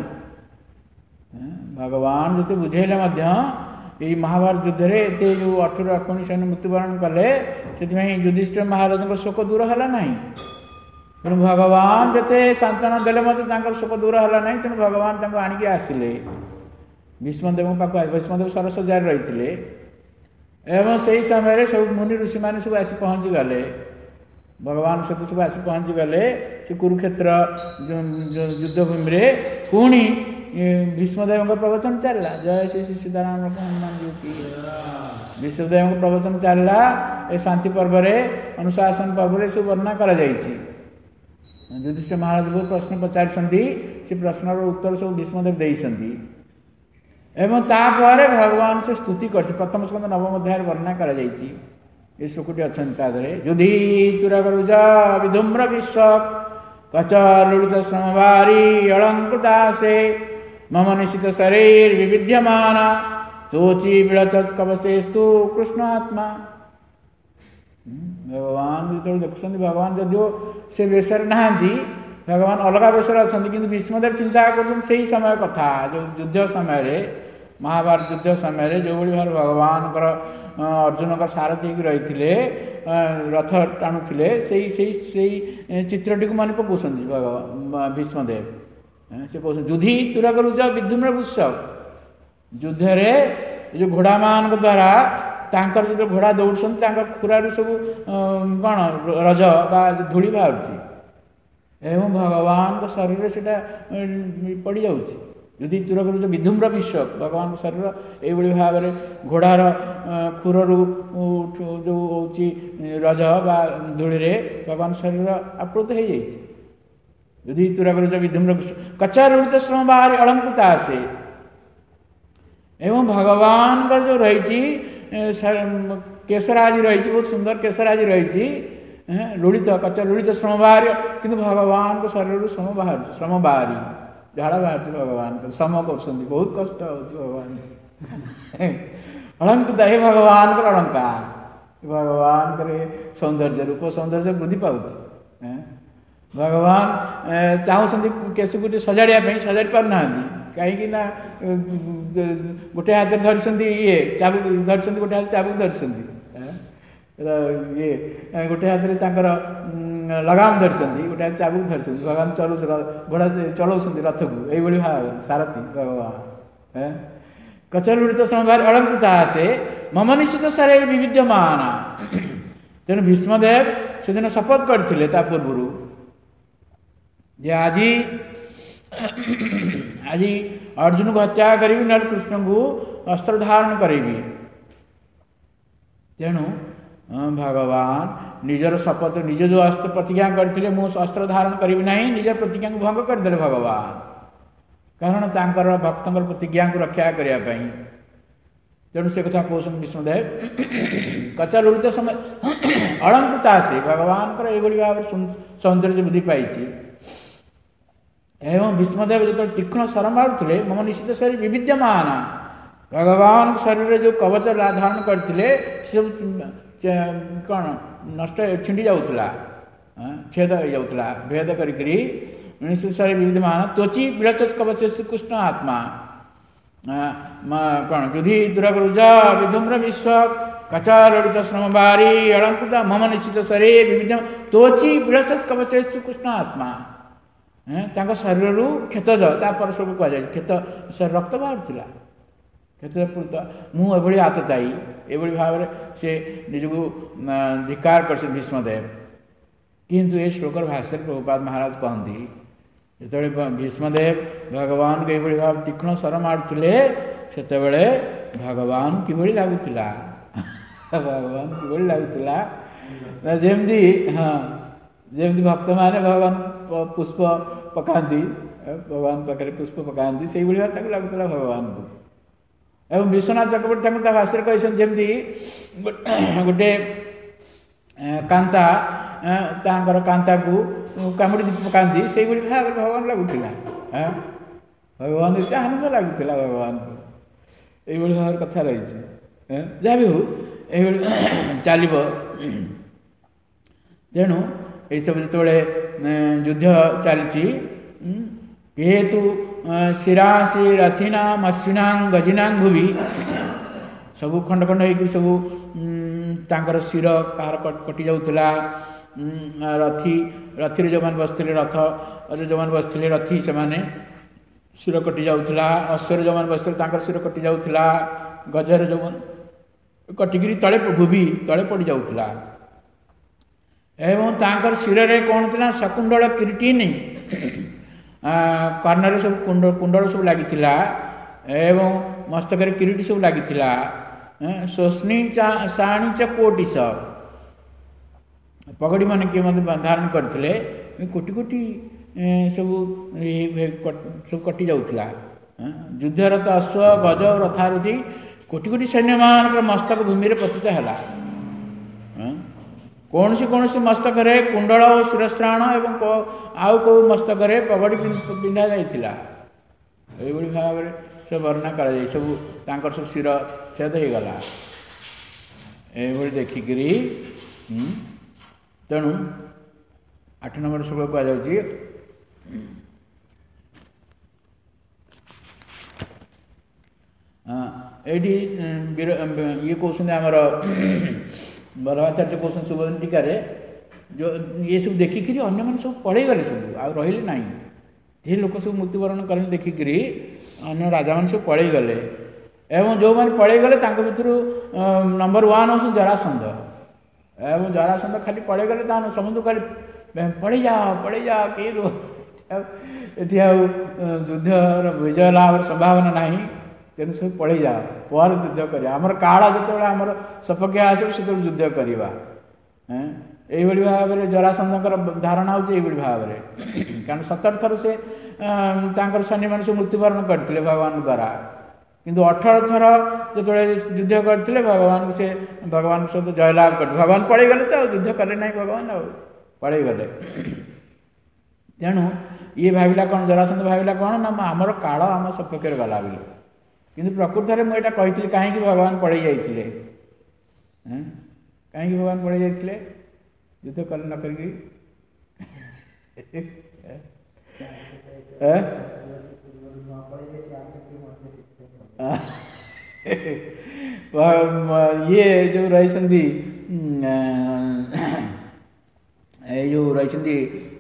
भगवान जो बुझेले ये महाभारत युद्ध में एत जो 18 सैन्य मृत्युवरण कले से युधिष्ठिर महाराज का शोक दूर है ना तेणु भगवान जिते सांत्वना देले मत शोक दूर है ना तेणु भगवान आणिक आसिले भीष्मदेव पाक भीष्मदेव सरस्वती रही एवं से समय सब मुनि ऋषि मैंने सब आसी पहुँची गले भगवान सहित सब आसी पहुँची गले से कुरुक्षेत्र युद्धभूमि में पुणी भीष्मदेव प्रवचन चलला जय श्री सीताराम हनुमान जी की भीष्मदेव प्रवचन चलला ए शांति पर्व अनुशासन पर्व सब वर्णना करा युधिष्ठिर महाराज बहुत प्रश्न पचारि से प्रश्नर उत्तर सब भीष्मदेव देइछन्ति एवं तापर भगवान से स्तुति कर प्रथम स्कंद 9 अध्याय वर्णना करा ये शुकुटी अच्छा युधि तुरगरुज विधुम्र विश्व कच लुड़ित समवारी अलंकृता से मम निशित शरीर विविध्यमान चोची विलचत कवचेस्तु कृष्णात्मा भगवान जो देखुं भगवान जदिव से बेसर नहांती भगवान अलग बेसर अच्छा कि भीष्मदेव चिंता कर समय कथा जो युद्ध समय महाभारत युद्ध समय जो भाव भगवान अर्जुन का सारथी रही रथ टाणुले से चित्रटी को मन पकाउछन्ति भगवान भीष्मदेव से कहते युधि तुरगरुज विधुम्र पुष्प युद्ध जो घोड़ा मान द्वारा तांकर जो घोड़ा दौड़ खुरारू सब कौन रज बा धूली बाहर एवं भगवान को शरीर से पड़ जाऊँ यदि तुरगरुज विधुम्र विश्व भगवान शरीर ये भाव में घोड़ार खुरु जो हूँ रज बा धूली भगवान शरीर आप्लुत हो यदि तुरगरुज विधुम्र विश्व कच्चा लुड़ित श्रम बाहर अलंकृता से एवं भगवान का जो रही केशराजी रही बहुत सुंदर केशराजी रही लुड़ित कच्चा लुड़ित श्रम बाहर किंतु भगवान को शरीर श्रम बाहरी झाड़ा बाहर भगवान श्रम कर बहुत कष्ट हो भगवान अलंकृत हे भगवान का अलंकार भगवान के सौंदर्य रूप सौंदर्य वृद्धि पाऊँ भगवान चाहूँ केशकुटी सजाड़ी पारना कहीं गोटे हाथ धरी ये चाबुक धरी गोटे हाथ चाबुक धरी ये गोटे हाथ लगाम धरी गोटे हाथ चाबुक धरी भगवान चलू घोड़ा चलाऊँ रथ को यही भाव सारथी भगवान कचलुड़ित समभार अलंकृता से मम निश्चित सारे विविध्यमान तेणु भीष्मदेव से दिन शपथ करते पूर्व जे आज अर्जुन को हत्या करी ना कृष्ण को अस्त्र धारण करी तेणु भगवान निजर शपथ निज जो अस्त्र प्रतिज्ञा करते मुझे अस्त्र धारण करी ना निज प्रतिज्ञा को भंग करदे भगवान कारण तांकर भक्तों प्रतिज्ञा को रक्षा करने तेणु से कथा कौन विष्णुदेव कचा लुड़ित समय अलंकृत आसे भगवान ये भाव सौंदर्य बुद्धि पाई एवं भीष्मदेव जो तीक्ष्ण स्वर मारुले मम निश्चित शरीर विविद्यमान भगवान शरीर जो कवच धारण करते सब कौन नष्ट छिंडी जाऊला छेद हो जाऊला भेद करी निश्चित शरीर विविद्यमान त्वची विलच कवच कृष्ण आत्मा कौन युधि दुरगुज विधुम्र विश्व कचा ललित श्रमबारी अलंकृत मम निश्चित शरीर विविद्यमान त्वची विलच कवच कृष्ण आत्मा शरीर क्षतज तापर सब कहुए क्षत शरीर रक्त बाहर क्षतपूर्त मुझे आतताई ये भाव से निजक धिकार कर भीष्मदेव किंतु ये श्लोकर भाष्य प्रभुपाद महाराज कहती जो भीष्मदेव भगवान को ये भाव तीक्ष्ण स्वर मारुले से भगवान किभली लगुला भगवान किभली लगुला जमती हाँ जमती भक्त मैंने भगवान पुष्प पकाती भगवान पाखे पुष्प पकाती से लगुला भगवान को एवं विश्वनाथ चक्रवर्ती भाष्य कहते जमती गोटे कांता कांता को कामुड़ी पकाती से भाव भगवान लगुला भगवान आनंद लगुला भगवान को ये भाव कथा रही जहाँ भी हो ये चलो तेणु ये सब जो युद्ध चलती हेतु शिरासी रथिना मत्स्यिना गजिना भुवि सब खंड खंड हो सब शिर कहार कटि जाऊला रथी रथी जो मैंने बसते रथ जो मैंने बसते रथी से शिर कटि जाऊला अश्वर जो मैंने बसते शिर कटि जाऊला गजर जो कटिकी तले भुवि तले पड़ जाऊला एवं तांकर शिर रे कौन थी शकुंडल किरीटीन कर्णर सब कुंडल सब लगी एवं मस्तक किरीटी सब लगी शोषणी साणी च कोटिश पगड़ी मान किए धारण करते कोटि कोटि सब सब कटि जाऊला युद्धरत अश्व गज रथारथी कोटि कोटि सैन्य मान मस्तक भूमि पतित है कौन सी मस्तक कुंडल और शिरस्त्राण एवं आउ कौ मस्तक पगड़ी पिंधा जाइला ये भाव से वर्णना कर सब सब शिर छेद हो गला ये देखिक तेणु 8 नंबर श्लोक कह ये कहते आमर बल्लभाचार्य कहते सुबोधन टीकार जो ये सब देखिक अन्य मैंने सब पढ़े गले सब आ रही ना जे लोक सब मृत्युवरण कले देखिक अन्य राजा मैंने सब पढ़े गले एवं जो मैंने पढ़े गले भर नंबर 1 हूँ जरासंध एवं जरासंध खाली पढ़े गले समझ खाली पढ़े जा किए ये युद्धर विजय लाभ संभावना ना तेणु सब पढ़े जा पर युद्ध करा आमर काल जो आमर सपक्ष आसो से युद्ध करवा ये भाव में जरासंधर धारणा हो भाव में कारण 17 थर से सैन्य मान सब मृत्युवरण करते भगवान द्वारा किंतु 18 थर जो युद्ध करते भगवान से भगवान सहित जयलाभ कर भगवान पड़े गले तो युद्ध कले ना भगवान पड़े गले तेणु ये भाविला कौन जरासंध भाविला कौन ना आमर काल आम सपक्ष गला बोली किंतु प्रकृत में मुझे कही कहीं भगवान पड़े जाते कहीं भगवान पड़े जाते युद्ध कल न कर ये जो रही जो रही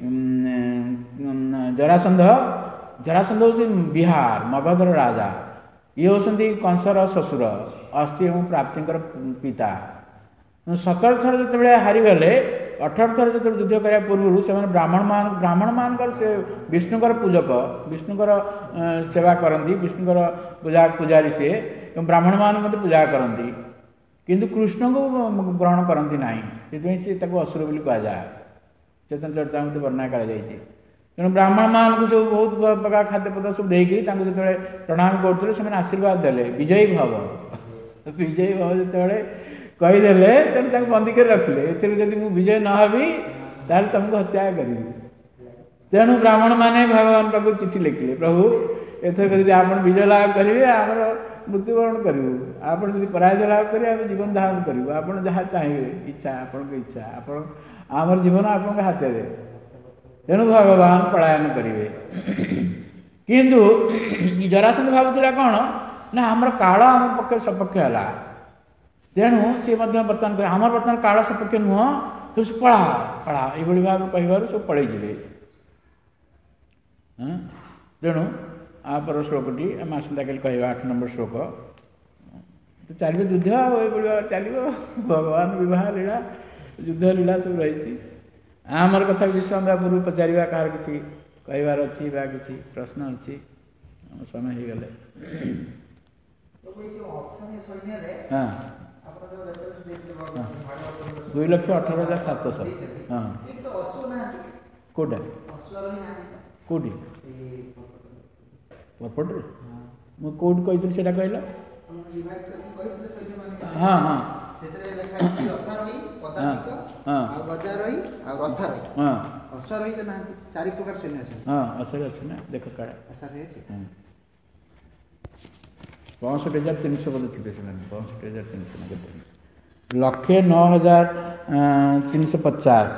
जरासंध जरासंध हूँ बिहार मगधर राजा ये होती कंसर ससुर अस्थि एवं प्राप्तिंकर पिता 17 थर जो हारीगले 18 थर जो युद्ध करने पूर्व से ब्राह्मण मान से विष्णुकर पूजक विष्णुकर सेवा करती विष्णुकर पूजारी से ब्राह्मण मान पूजा करती किंतु कृष्ण को ग्रहण करती ना से असुर बोली कहुए चेतन चरितामृत वर्णना कर तेणु ब्राह्मण मान को सब बहुत प्रकार खाद्य पदार्थ सब देकर जो प्रणाम करते आशीर्वाद देले विजयी भव विजयी भव जो कहीदेले तेणु बंदी कर रखिले एथि जदि मु विजय न हेबी ताल तुमको हत्या करी तेणु ब्राह्मण माने भगवान पाक चिठी लिखिले प्रभु एथर जदि आप विजय लाभ करेंगे आमर मृत्युवरण करूँ आप पराजय लाभ करेंगे आप जीवन धारण करूँ आप जहाँ चाहिए इच्छा आपण इच्छा आप आमर जीवन आपण हाथ में तेणु भगवान पलायन करेंगे किंतु जरासंध भावुला कौन ना आमर काल आम पक्ष सपक्ष है तेणु सी बर्तमान कह आमर बर्तमान काल सपक्ष नुह तू पढ़ा पढ़ा ये भाव कह सब पलैजे तेणु आपर श्लोकटी आम आसंता कल कह 8 नंबर श्लोक तो चलिए युद्ध चलो भगवान विवाह लीला युद्ध लीला सब रही आमर कथा विश्राम पूर्व पचारा कहार किसी कहबार अच्छी किसी प्रश्न अच्छी समय हो गले हाँ 2,18,700 हाँ कोटा कौटी परपटे मु कौट कही से कहल हाँ हाँ देख काड़ा 65,300 बोधे थे 65,300 1,09,350